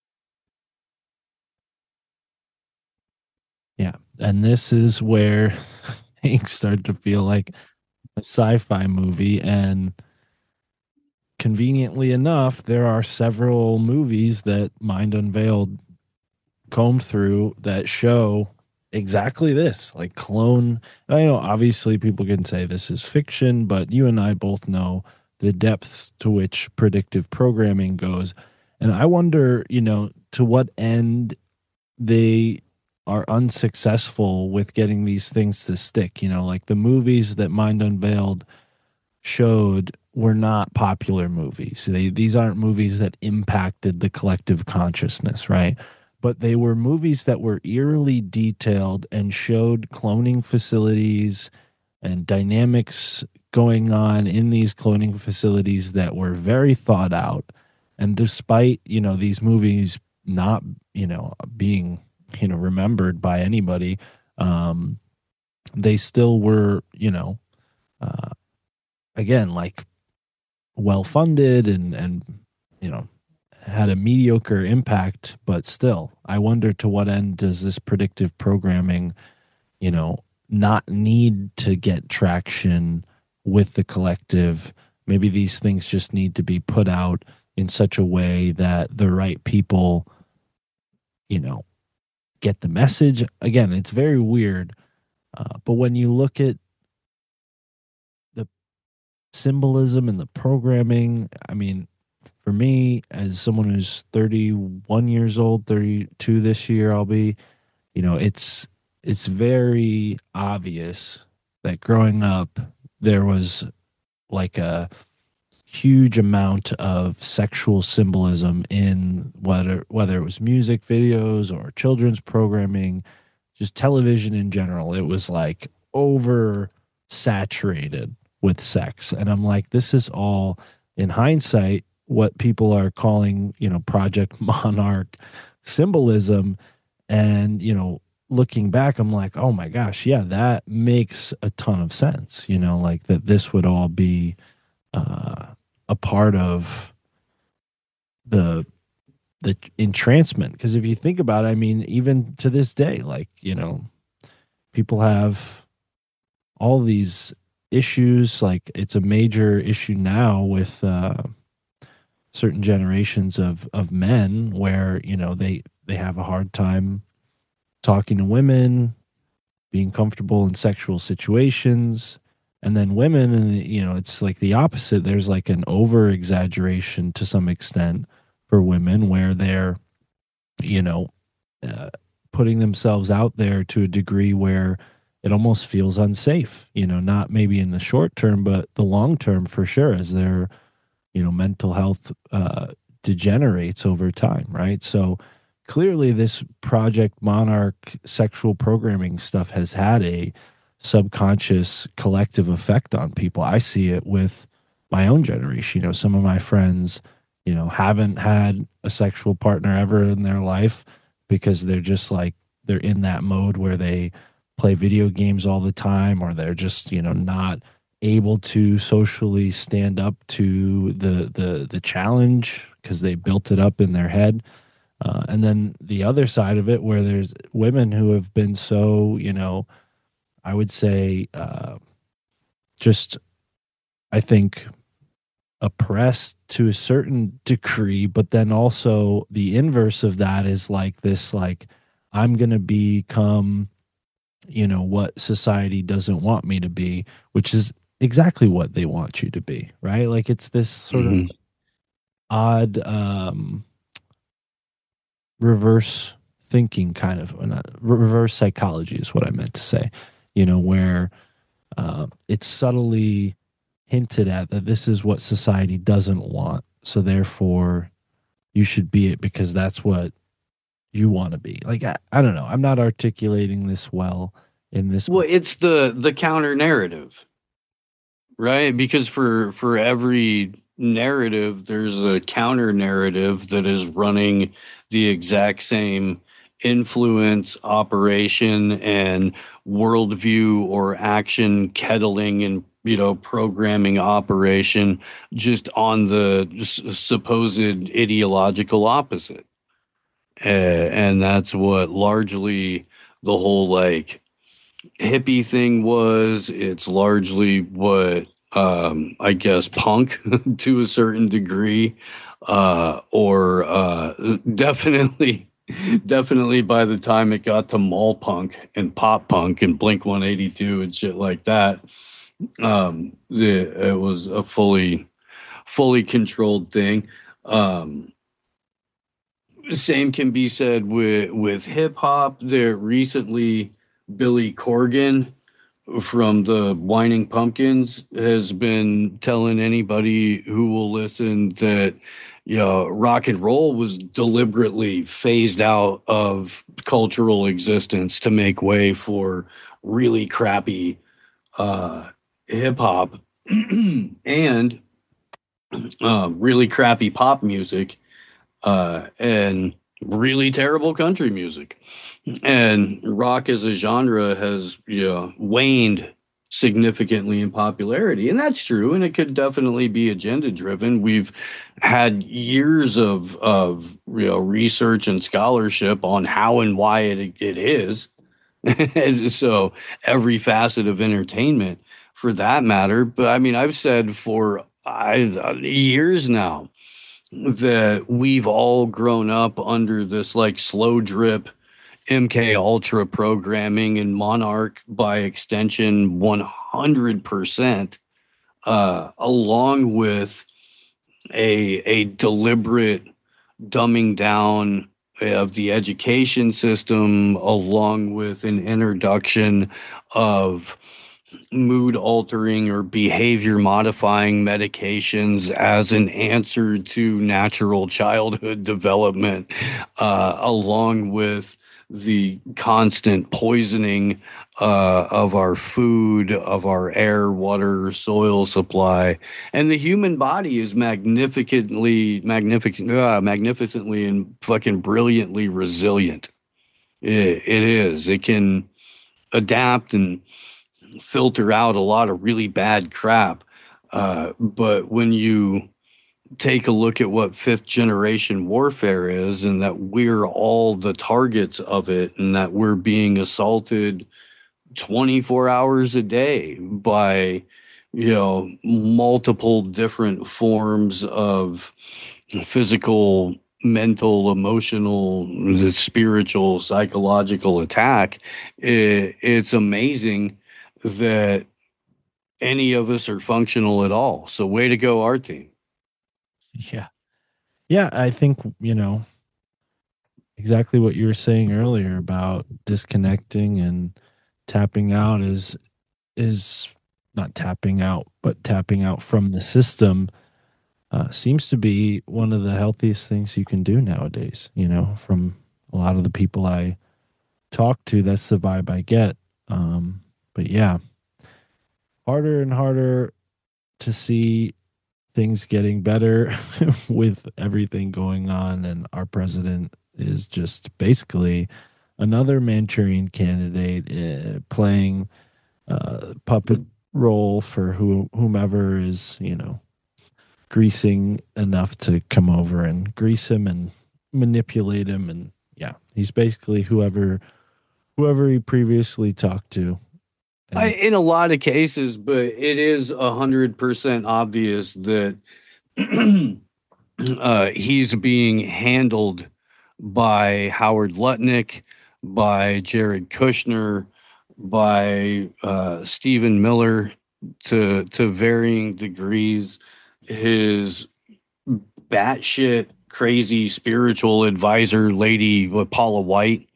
Yeah. And this is where things start to feel like a sci-fi movie. And conveniently enough, there are several movies that Mind Unveiled combed through that show exactly this, like clone. I know obviously people can say this is fiction, but you and I both know the depths to which predictive programming goes. And I wonder, to what end they are unsuccessful with getting these things to stick. Like the movies that Mind Unveiled showed were not popular movies. These aren't movies that impacted the collective consciousness, right? But they were movies that were eerily detailed and showed cloning facilities and dynamics going on in these cloning facilities that were very thought out. And despite, these movies not, being, remembered by anybody, they still were, uh, again, like well funded and had a mediocre impact, but still, I wonder to what end does this predictive programming, not need to get traction with the collective? Maybe these things just need to be put out in such a way that the right people, get the message. Again, it's very weird. But when you look at the symbolism and the programming, I mean, for me, as someone who's 31 years old, 32 this year, I'll be, it's very obvious that growing up, there was like a huge amount of sexual symbolism in whether it was music videos or children's programming, just television in general. It was like over saturated with sex. And I'm like, this is all in hindsight what people are calling, Project Monarch symbolism. And, looking back, I'm like, oh my gosh, yeah, that makes a ton of sense, like that this would all be a part of the entrancement. Because if you think about it, I mean, even to this day, like, people have all these issues. Like, it's a major issue now with certain generations of men where, they have a hard time talking to women, being comfortable in sexual situations. And then women, and it's like the opposite. There's like an over exaggeration to some extent for women where they're, putting themselves out there to a degree where it almost feels unsafe, not maybe in the short term, but the long term for sure, as their, mental health degenerates over time, right? So clearly this Project Monarch sexual programming stuff has had a subconscious collective effect on people. I see it with my own generation. Some of my friends, haven't had a sexual partner ever in their life because they're just like, they're in that mode where they play video games all the time, or they're just, not able to socially stand up to the challenge because they built it up in their head. And then the other side of it, where there's women who have been so, I would say, just, I think, oppressed to a certain degree, but then also the inverse of that is like this, like, I'm going to become, what society doesn't want me to be, which is exactly what they want you to be, right? Like, it's this sort of odd, reverse thinking kind of, reverse psychology is what I meant to say, where it's subtly hinted at that this is what society doesn't want. So therefore you should be it because that's what you want to be. Like, I don't know. I'm not articulating this well in this. Well, it's the counter narrative, right? Because for every narrative, there's a counter narrative that is running the exact same influence, operation, and worldview or action kettling and programming operation just on the supposed ideological opposite. And that's what largely the whole like hippie thing was. It's largely what I guess punk to a certain degree, or definitely by the time it got to mall punk and pop punk and Blink 182 and shit like that, it was a fully controlled thing. Same can be said with hip hop. There recently, Billy Corgan from the Whining Pumpkins has been telling anybody who will listen that rock and roll was deliberately phased out of cultural existence to make way for really crappy hip hop and really crappy pop music, and really terrible country music. And rock as a genre has waned significantly in popularity, and that's true, and it could definitely be agenda driven. We've had years of research and scholarship on how and why it is. So every facet of entertainment for that matter. But I mean, I've said for years now that we've all grown up under this like slow drip MK Ultra programming, and Monarch by extension 100%, along with a deliberate dumbing down of the education system, along with an introduction of mood altering or behavior modifying medications as an answer to natural childhood development, along with the constant poisoning of our food, of our air, water, soil supply. And the human body is magnificently and fucking brilliantly resilient. It is. It can adapt and filter out a lot of really bad crap. But when you take a look at what fifth generation warfare is, and that we're all the targets of it, and that we're being assaulted 24 hours a day by, multiple different forms of physical, mental, emotional, the spiritual, psychological attack, it's amazing that any of us are functional at all. So way to go, our team. Yeah. Yeah, I think, exactly what you were saying earlier about disconnecting and tapping out is not tapping out, but tapping out from the system seems to be one of the healthiest things you can do nowadays. From a lot of the people I talk to, that's the vibe I get. But yeah, harder and harder to see things getting better with everything going on, and our president is just basically another Manchurian candidate playing puppet role for whomever is greasing enough to come over and grease him and manipulate him. And yeah, he's basically whoever he previously talked to. In a lot of cases, but it is 100% obvious that he's being handled by Howard Lutnick, by Jared Kushner, by Stephen Miller to varying degrees. His batshit crazy spiritual advisor, lady Paula White,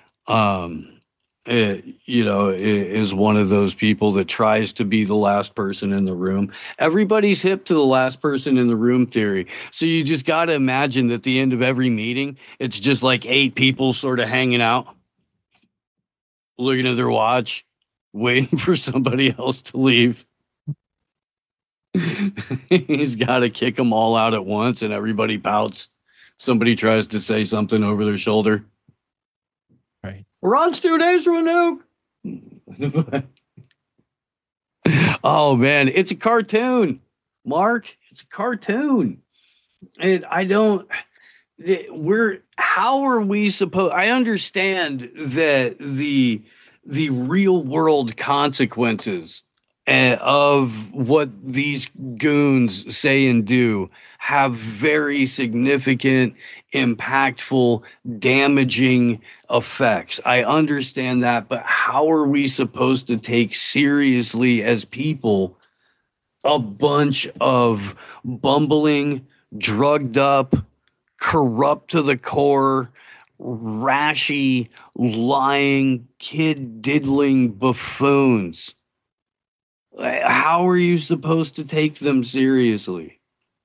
is one of those people that tries to be the last person in the room. Everybody's hip to the last person in the room theory. So you just got to imagine that at the end of every meeting, it's just like 8 people sort of hanging out, looking at their watch, waiting for somebody else to leave. He's got to kick them all out at once, and everybody pouts. Somebody tries to say something over their shoulder. Right. We're on 2 days from a nuke. Oh, man. It's a cartoon, Mark. It's a cartoon. And how are we supposed, I understand that the real world consequences of what these goons say and do have very significant, impactful, damaging effects. I understand that, but how are we supposed to take seriously as people a bunch of bumbling, drugged up, corrupt to the core, rashy, lying, kid diddling buffoons? How are you supposed to take them seriously?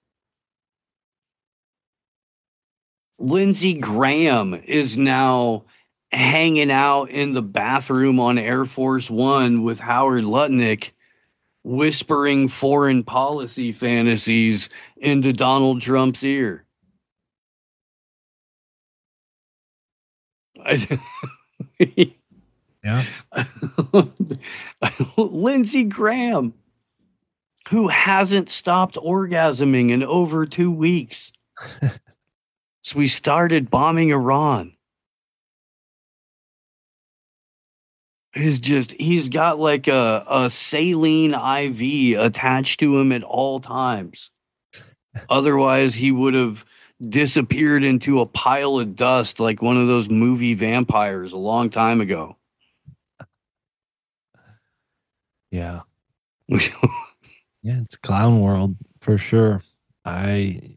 Lindsey Graham is now hanging out in the bathroom on Air Force One with Howard Lutnick, whispering foreign policy fantasies into Donald Trump's ear. Yeah. Lindsey Graham, who hasn't stopped orgasming in over 2 weeks. So we started bombing Iran. He's got like a saline IV attached to him at all times. Otherwise, he would have disappeared into a pile of dust like one of those movie vampires a long time ago. Yeah. Yeah, it's clown world for sure. I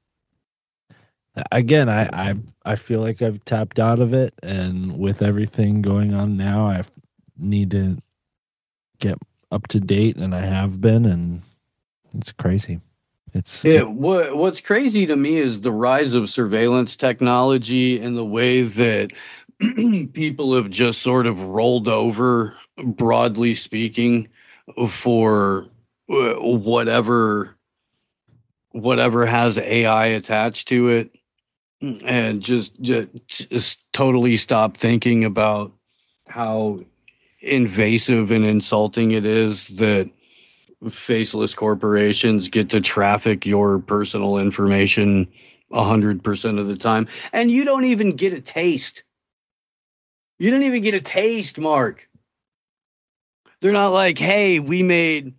feel like I've tapped out of it, and with everything going on now, I need to get up to date, and I have been, and it's crazy. What's crazy to me is the rise of surveillance technology and the way that people have just sort of rolled over, broadly speaking, for whatever has AI attached to it, and just totally stop thinking about how invasive and insulting it is that faceless corporations get to traffic your personal information 100% of the time, and you don't even get a taste. You don't even get a taste, Mark. They're not like, hey, we made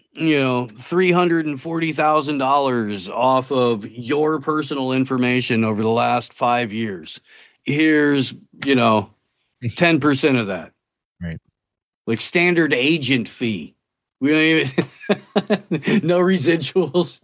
$340,000 off of your personal information over the last 5 years. Here's 10% of that, right? Like standard agent fee. We don't even no residuals.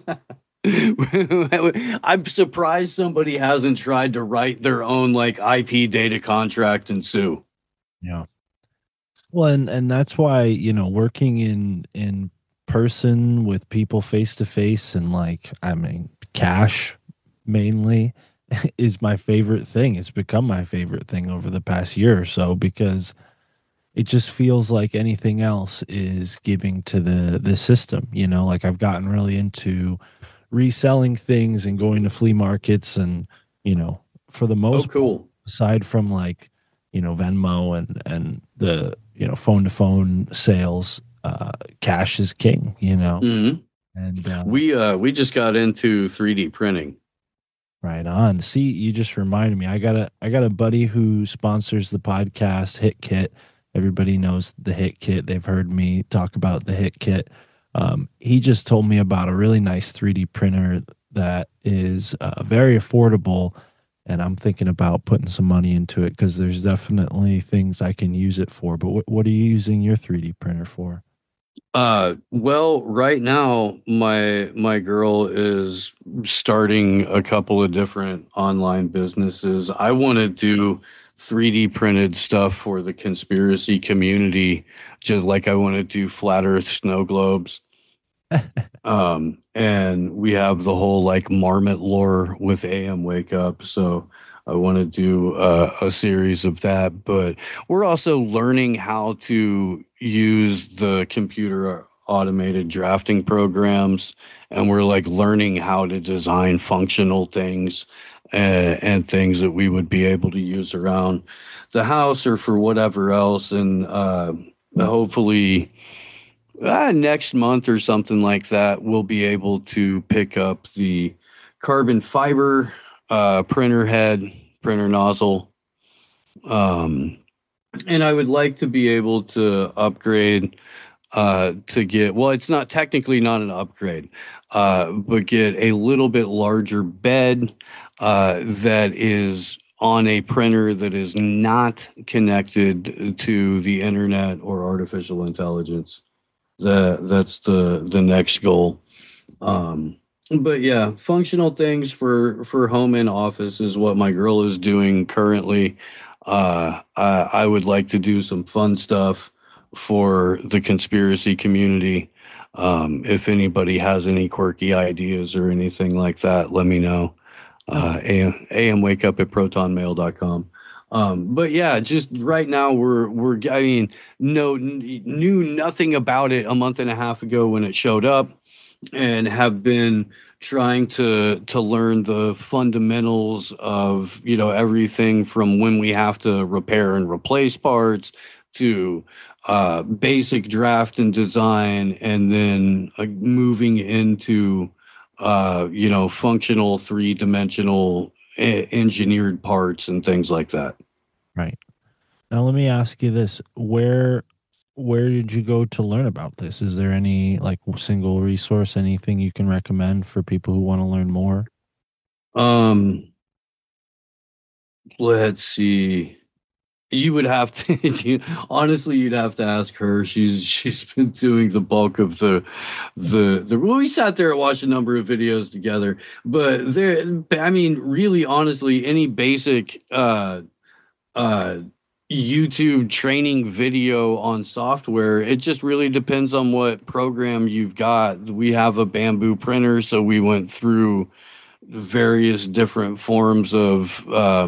I'm surprised somebody hasn't tried to write their own IP data contract and sue. Yeah. Well, and that's why, working in person with people face to face and cash mainly is my favorite thing. It's become my favorite thing over the past year or so, because it just feels like anything else is giving to the system. I've gotten really into reselling things and going to flea markets, and for the most part, aside from Venmo and the phone to phone sales, cash is king. Mm-hmm. And we just got into 3D printing. Right on. See, you just reminded me. I got a buddy who sponsors the podcast, Hit Kit. Everybody knows the Hit Kit. They've heard me talk about the Hit Kit. He just told me about a really nice 3D printer that is very affordable, and I'm thinking about putting some money into it because there's definitely things I can use it for. But what are you using your 3D printer for? Well, right now my girl is starting a couple of different online businesses. I want to do 3D printed stuff for the conspiracy community, just like I want to do flat Earth snow globes. And we have the whole marmot lore with AM Wake Up, so I want to do a series of that. But we're also learning how to use the computer automated drafting programs, and we're learning how to design functional things and things that we would be able to use around the house or for whatever else. And hopefully next month or something like that, we'll be able to pick up the carbon fiber printer head, printer nozzle. And I would like to be able to upgrade to get, well, it's not technically not an upgrade, but get a little bit larger bed that is on a printer that is not connected to the internet or artificial intelligence. That's the next goal. But yeah, functional things for home and office is what my girl is doing currently. I would like to do some fun stuff for the conspiracy community. If anybody has any quirky ideas or anything like that, let me know. amwakeup@protonmail.com. But yeah, just right now knew nothing about it a month and a half ago when it showed up, and have been trying to learn the fundamentals of everything from when we have to repair and replace parts to basic draft and design, and then moving into functional 3-dimensional engineered parts and things like that. Right. Now let me ask you this: where did you go to learn about this? Is there any single resource, anything you can recommend for people who want to learn more? Let's see. You would have to honestly, you'd have to ask her. She's been doing the bulk of the well, we sat there and watched a number of videos together, but really honestly, any basic YouTube training video on software. It just really depends on what program you've got. We have a Bamboo printer, so we went through various different forms of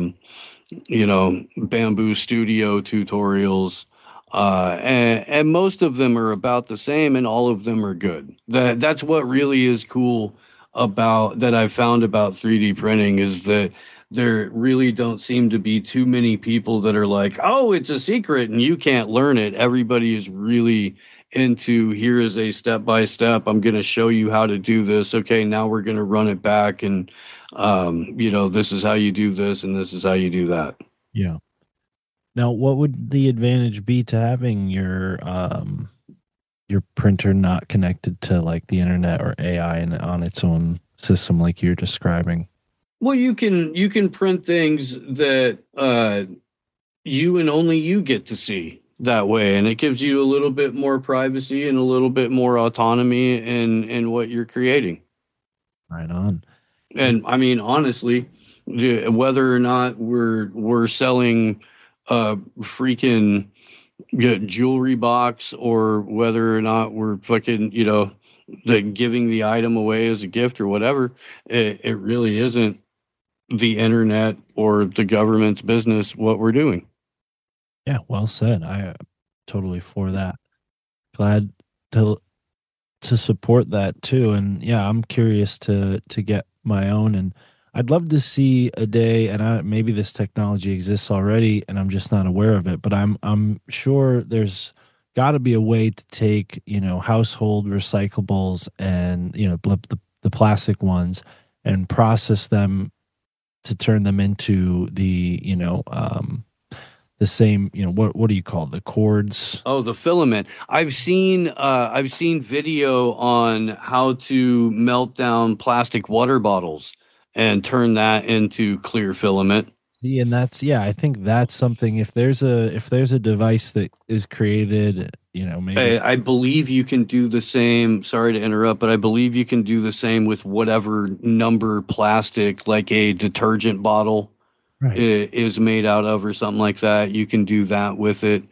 Bamboo Studio tutorials. And most of them are about the same, and all of them are good. That's what really is cool about that I've found about 3D printing is that there really don't seem to be too many people that are like, oh, it's a secret and you can't learn it. Everybody is really into here is a step by step. I'm going to show you how to do this. Okay, now we're going to run it back, and this is how you do this, and this is how you do that. Yeah. Now, what would the advantage be to having your printer not connected to like the internet or AI and on its own system, like you're describing? Well, you can print things that you and only you get to see that way, and it gives you a little bit more privacy and a little bit more autonomy in what you're creating. Right on. And I mean, honestly, whether or not we're selling a freaking jewelry box or whether or not we're fucking giving the item away as a gift or whatever, it really isn't the internet or the government's business what we're doing. Yeah, well said. I totally for that. Glad to support that too. And yeah, I'm curious to get my own, and I'd love to see a day, and maybe this technology exists already and I'm just not aware of it, but I'm sure there's got to be a way to take, household recyclables and, the plastic ones and process them to turn them into the same, what do you call it? The cords? Oh, the filament. I've seen video on how to melt down plastic water bottles and turn that into clear filament. See, and I think that's something. If there's a device that is created, maybe I believe you can do the same. Sorry to interrupt, but I believe you can do the same with whatever number plastic, like a detergent bottle right. is made out of or something like that. You can do that with it.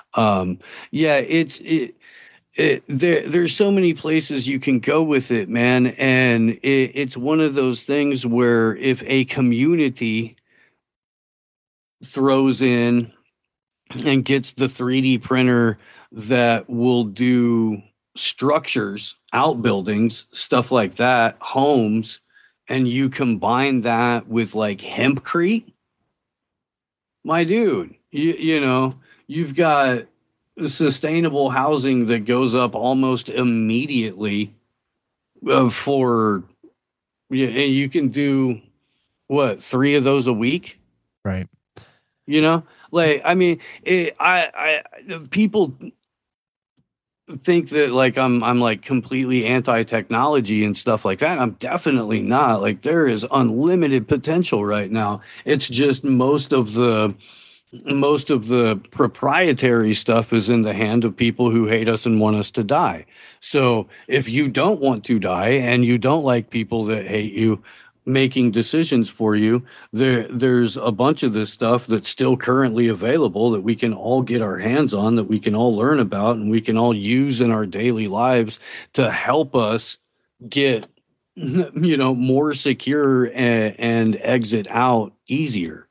There's so many places you can go with it, man. And it's one of those things where if a community throws in and gets the 3D printer that will do structures, outbuildings, stuff like that, homes, and you combine that with like hempcrete, my dude, you've got sustainable housing that goes up almost immediately and you can do what, 3 of those a week, right? Like, I mean, people think that like I'm like completely anti-technology and stuff like that. I'm definitely not. Like, there is unlimited potential right now. It's just most of the proprietary stuff is in the hand of people who hate us and want us to die. So if you don't want to die and you don't like people that hate you making decisions for you, there's a bunch of this stuff that's still currently available that we can all get our hands on, that we can all learn about, and we can all use in our daily lives to help us get more secure and exit out easier.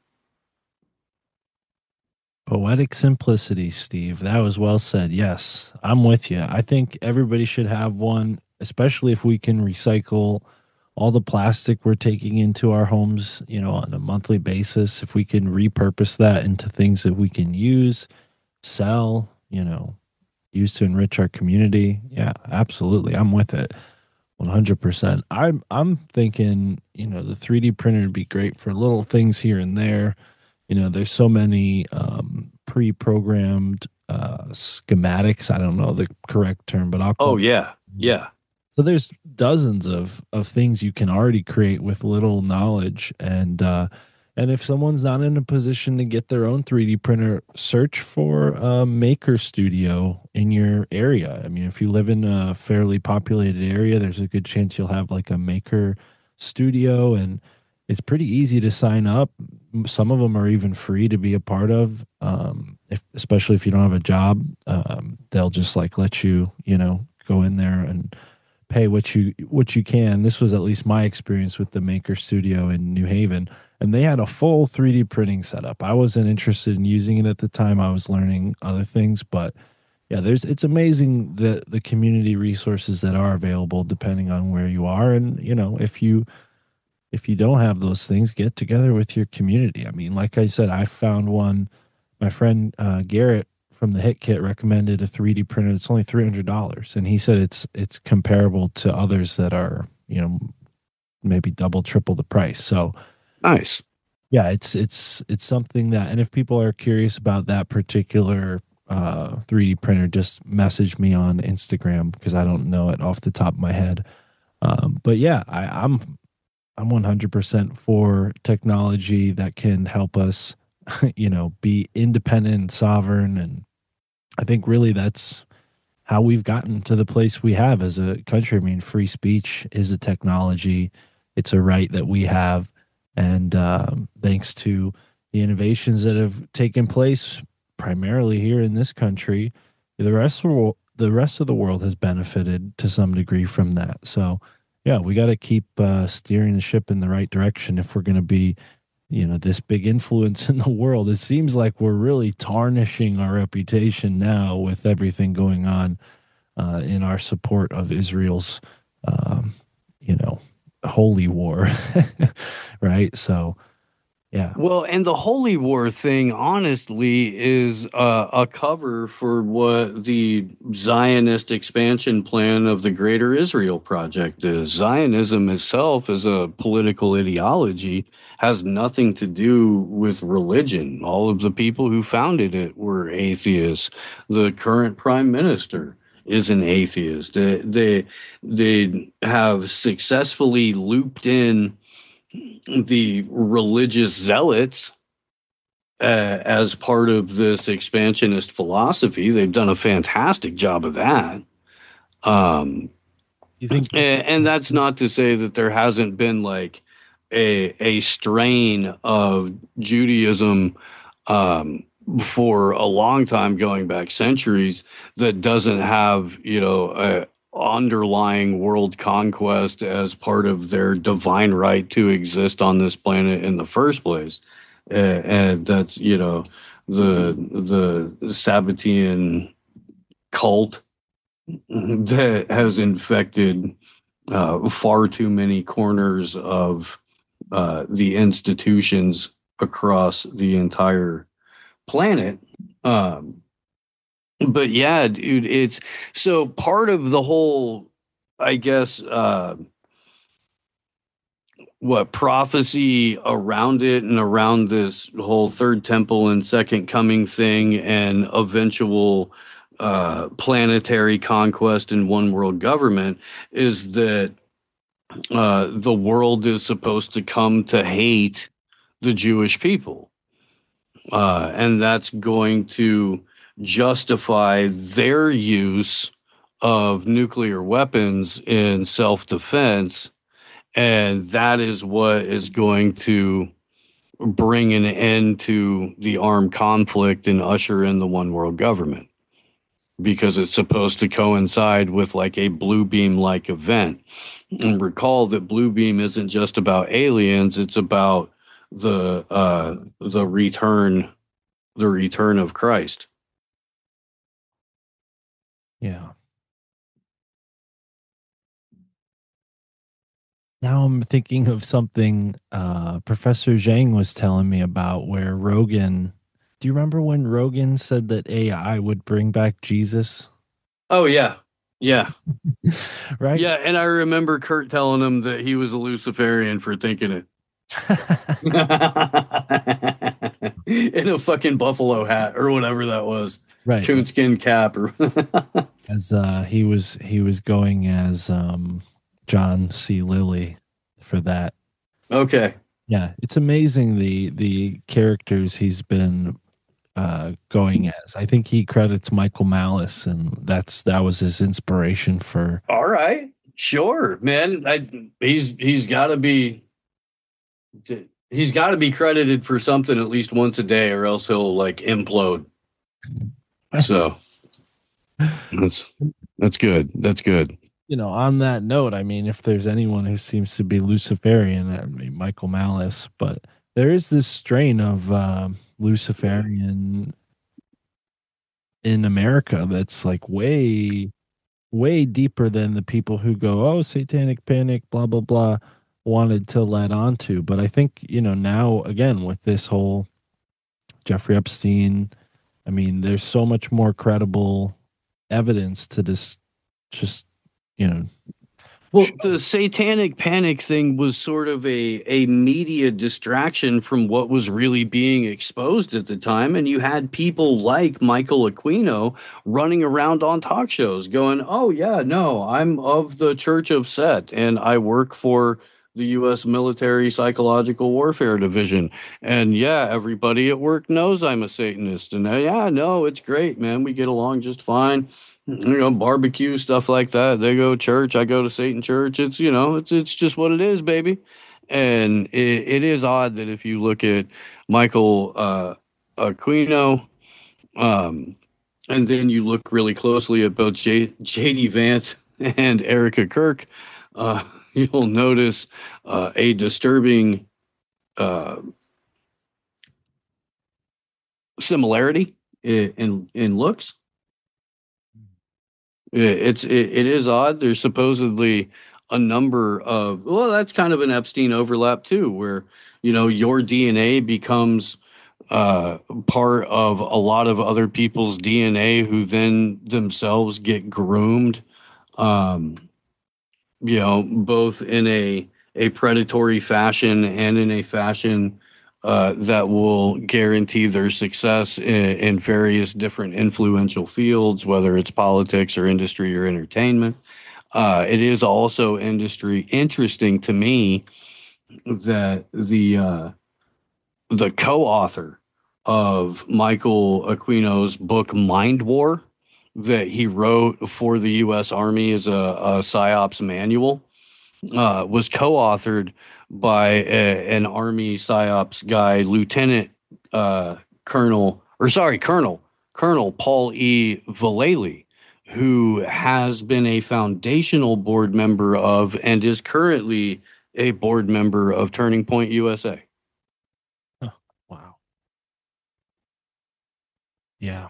Poetic simplicity, Steve. That was well said. Yes, I'm with you. I think everybody should have one, especially if we can recycle all the plastic we're taking into our homes, on a monthly basis. If we can repurpose that into things that we can use, sell, use to enrich our community. Yeah, absolutely. I'm with it. 100%. I'm thinking, the 3D printer would be great for little things here and there. There's so many pre-programmed schematics. I don't know the correct term, but I'll call Oh yeah. Yeah. So there's dozens of things you can already create with little knowledge. And if someone's not in a position to get their own 3D printer, search for a maker studio in your area. I mean, if you live in a fairly populated area, there's a good chance you'll have like a maker studio, and it's pretty easy to sign up. Some of them are even free to be a part of. Especially if you don't have a job, they'll just like let you, go in there and pay what you can. This was at least my experience with the Maker Studio in New Haven, and they had a full 3D printing setup. I wasn't interested in using it at the time. I was learning other things, but yeah, it's amazing the community resources that are available depending on where you are. And if you don't have those things, get together with your community. I mean, like I said, I found one. My friend Garrett from the Hit Kit recommended a 3D printer that's only $300, and he said it's comparable to others that are maybe double, triple the price. So Nice. yeah, it's something that, and if people are curious about that particular 3D printer, just message me on Instagram because I don't know it off the top of my head. But yeah, I'm 100% for technology that can help us, be independent and sovereign. And I think really that's how we've gotten to the place we have as a country. I mean, free speech is a technology, it's a right that we have. And thanks to the innovations that have taken place primarily here in this country, the rest of the world has benefited to some degree from that. So, yeah, we got to keep steering the ship in the right direction if we're going to be, this big influence in the world. It seems like we're really tarnishing our reputation now with everything going on in our support of Israel's, you know, holy war, right? So, yeah. Well, and the Holy War thing, honestly, is a cover for what the Zionist expansion plan of the Greater Israel Project is. Zionism itself, as a political ideology, has nothing to do with religion. All of the people who founded it were atheists. The current prime minister is an atheist. They have successfully looped in the religious zealots as part of this expansionist philosophy. They've done a fantastic job of that. You think? And that's not to say that there hasn't been like a strain of Judaism for a long time, going back centuries, that doesn't have, a underlying world conquest as part of their divine right to exist on this planet in the first place. And that's, the Sabbatean cult that has infected far too many corners of the institutions across the entire planet. But yeah, dude, it's so part of the whole, I guess, what prophecy around it and around this whole third temple and second coming thing and eventual planetary conquest and one world government is that the world is supposed to come to hate the Jewish people. And that's going to justify their use of nuclear weapons in self-defense. And that is what is going to bring an end to the armed conflict and usher in the one world government, because it's supposed to coincide with like a blue beam like event. And recall that blue beam isn't just about aliens, it's about the return of Christ. Yeah. Now I'm thinking of something Professor Zhang was telling me about, where Rogan. Do you remember when Rogan said that AI would bring back Jesus? Oh yeah. Yeah. Right? Yeah, and I remember Kurt telling him that he was a Luciferian for thinking it. In a fucking buffalo hat or whatever that was. Right. Coonskin cap or As he was going as John C. Lilly for that. Okay. Yeah, it's amazing the characters he's been going as. I think he credits Michael Malice, and that was his inspiration for. All right. Sure, man. He's got to be He's got to be credited for something at least once a day, or else he'll like implode. So that's good. That's good. On that note, I mean, if there's anyone who seems to be Luciferian, I mean, Michael Malice, but there is this strain of Luciferian in America that's like way, way deeper than the people who go, oh, satanic panic, blah, blah, blah, wanted to let on to. But I think, now again, with this whole Jeffrey Epstein, I mean, there's so much more credible evidence to this, just, Well, the satanic panic thing was sort of a media distraction from what was really being exposed at the time. And you had people like Michael Aquino running around on talk shows going, oh, yeah, no, I'm of the Church of Set and I work for the U.S. Military Psychological Warfare Division. And yeah, everybody at work knows I'm a Satanist. And yeah, no, it's great, man. We get along just fine. Barbecue, stuff like that. They go to church, I go to Satan church. It's it's just what it is, baby. And it is odd that if you look at Michael Aquino, and then you look really closely at both JD Vance and Erica Kirk, you'll notice a disturbing similarity in looks. It is odd. There's supposedly a number of, well, that's kind of an Epstein overlap too, where your DNA becomes part of a lot of other people's DNA, who then themselves get groomed, both in a predatory fashion and in a fashion that will guarantee their success in various different influential fields, whether it's politics or industry or entertainment. It is also interesting to me that the co-author of Michael Aquino's book Mind War, that he wrote for the U.S. Army as a PSYOPs manual, was co-authored by an Army PSYOPs guy, Colonel Paul E. Vallely, who has been a foundational board member of and is currently a board member of Turning Point USA. Oh, wow. Yeah.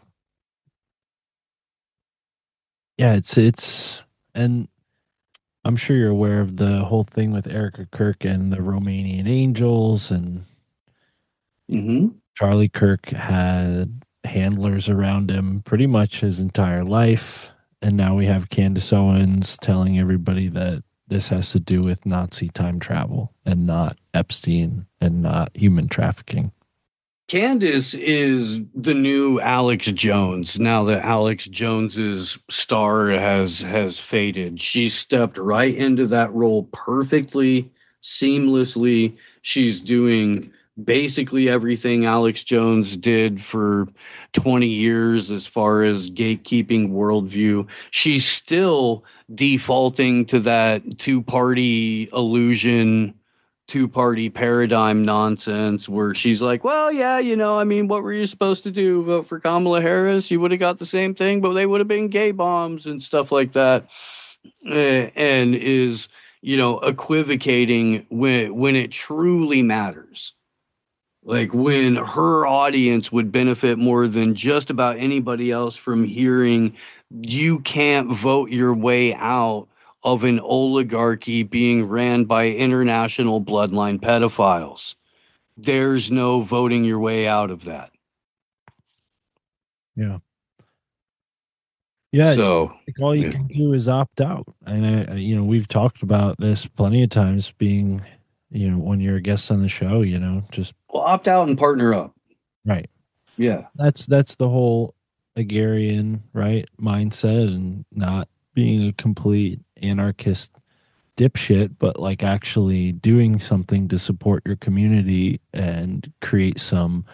Yeah, it's and I'm sure you're aware of the whole thing with Erica Kirk and the Romanian Angels, and Charlie Kirk had handlers around him pretty much his entire life. And now we have Candace Owens telling everybody that this has to do with Nazi time travel and not Epstein and not human trafficking. Candace is the new Alex Jones. Now that Alex Jones's star has faded, she stepped right into that role perfectly, seamlessly. She's doing basically everything Alex Jones did for 20 years as far as gatekeeping worldview. She's still defaulting to that two-party illusion, two-party paradigm nonsense where she's like, well, yeah, I mean, what were you supposed to do? Vote for Kamala Harris? You would have got the same thing, but they would have been gay bombs and stuff like that. And is, equivocating when it truly matters. Like when her audience would benefit more than just about anybody else from hearing you can't vote your way out of an oligarchy being ran by international bloodline pedophiles. There's no voting your way out of that. Yeah. Yeah. So all you can do is opt out. And, we've talked about this plenty of times, being, when you're a guest on the show, just opt out and partner up. Right. Yeah. That's the whole agrarian, right, mindset, and not being a complete anarchist dipshit, but like actually doing something to support your community and create some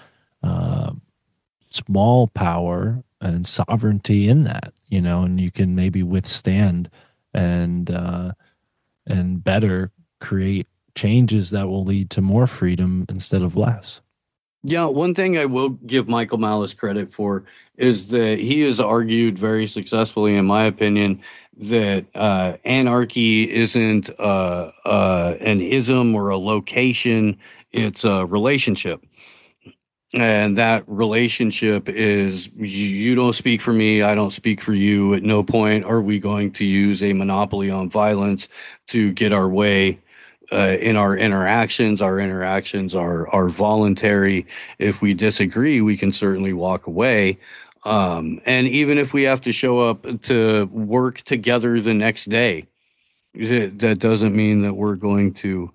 small power and sovereignty in that, and you can maybe withstand and better create changes that will lead to more freedom instead of less. Yeah, one thing I will give Michael Malice credit for is that he has argued very successfully, in my opinion, that anarchy isn't an ism or a location, it's a relationship. And that relationship is you don't speak for me, I don't speak for you. At no point are we going to use a monopoly on violence to get our way in our interactions. Our interactions are voluntary. If we disagree, we can certainly walk away. And even if we have to show up to work together the next day, that doesn't mean that we're going to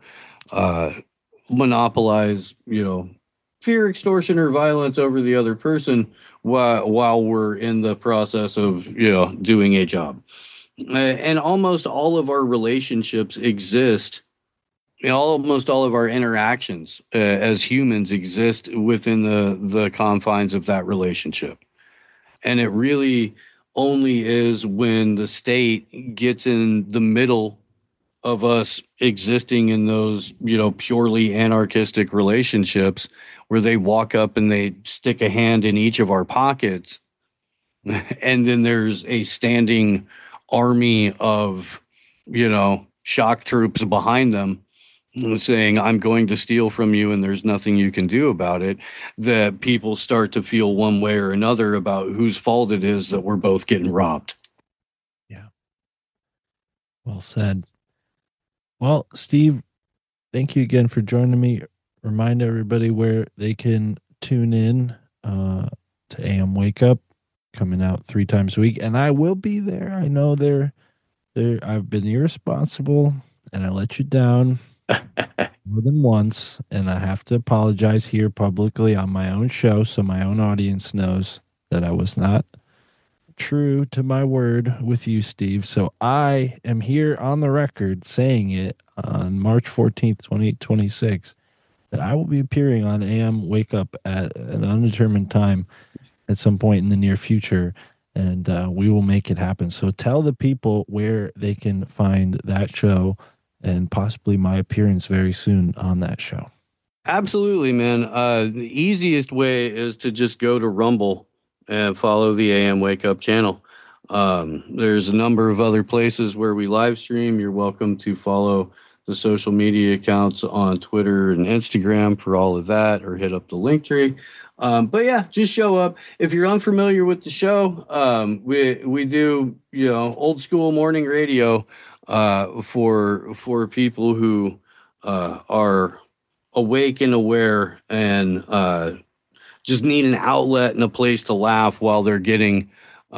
monopolize, fear, extortion, or violence over the other person while we're in the process of, doing a job. And almost all of our relationships exist. Almost all of our interactions as humans exist within the confines of that relationship. And it really only is when the state gets in the middle of us existing in those, purely anarchistic relationships where they walk up and they stick a hand in each of our pockets. And then there's a standing army of, shock troops behind them saying, I'm going to steal from you and there's nothing you can do about it, that people start to feel one way or another about whose fault it is that we're both getting robbed. Yeah. Well said. Well, Steve, thank you again for joining me. Remind everybody where they can tune in to AM Wake Up, coming out 3 times a week. And I will be there. I know I've been irresponsible and I let you down more than once, and I have to apologize here publicly on my own show so my own audience knows that I was not true to my word with you, Steve. So I am here on the record saying it on March 14th, 2026, that I will be appearing on AM Wake Up at an undetermined time at some point in the near future, and we will make it happen. So tell the people where they can find that show and possibly my appearance very soon on that show. Absolutely, man. The easiest way is to just go to Rumble and follow the AM Wake Up channel. There's a number of other places where we live stream. You're welcome to follow the social media accounts on Twitter and Instagram for all of that, or hit up the link tree. But yeah, just show up. If you're unfamiliar with the show, we do, old school morning radio for people who are awake and aware and just need an outlet and a place to laugh while they're getting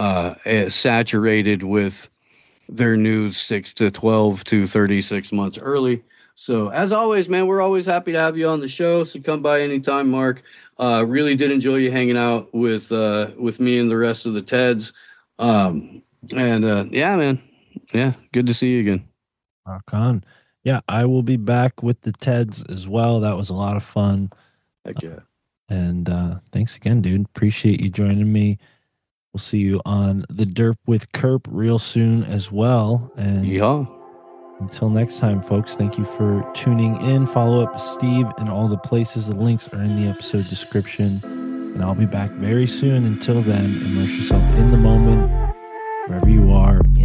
saturated with their news 6 to 12 to 36 months early. So as always, man, we're always happy to have you on the show. So come by anytime, Mark. Really did enjoy you hanging out with me and the rest of the Teds. Yeah, man. Yeah, good to see you again. Rock on. Yeah, I will be back with the Teds as well. That was a lot of fun. Heck yeah. And thanks again, dude. Appreciate you joining me. We'll see you on the Derp with Kerp real soon as well. And yeehaw. Until next time, folks, thank you for tuning in. Follow up Steve and all the places. The links are in the episode description. And I'll be back very soon. Until then, immerse yourself in the moment, wherever you are.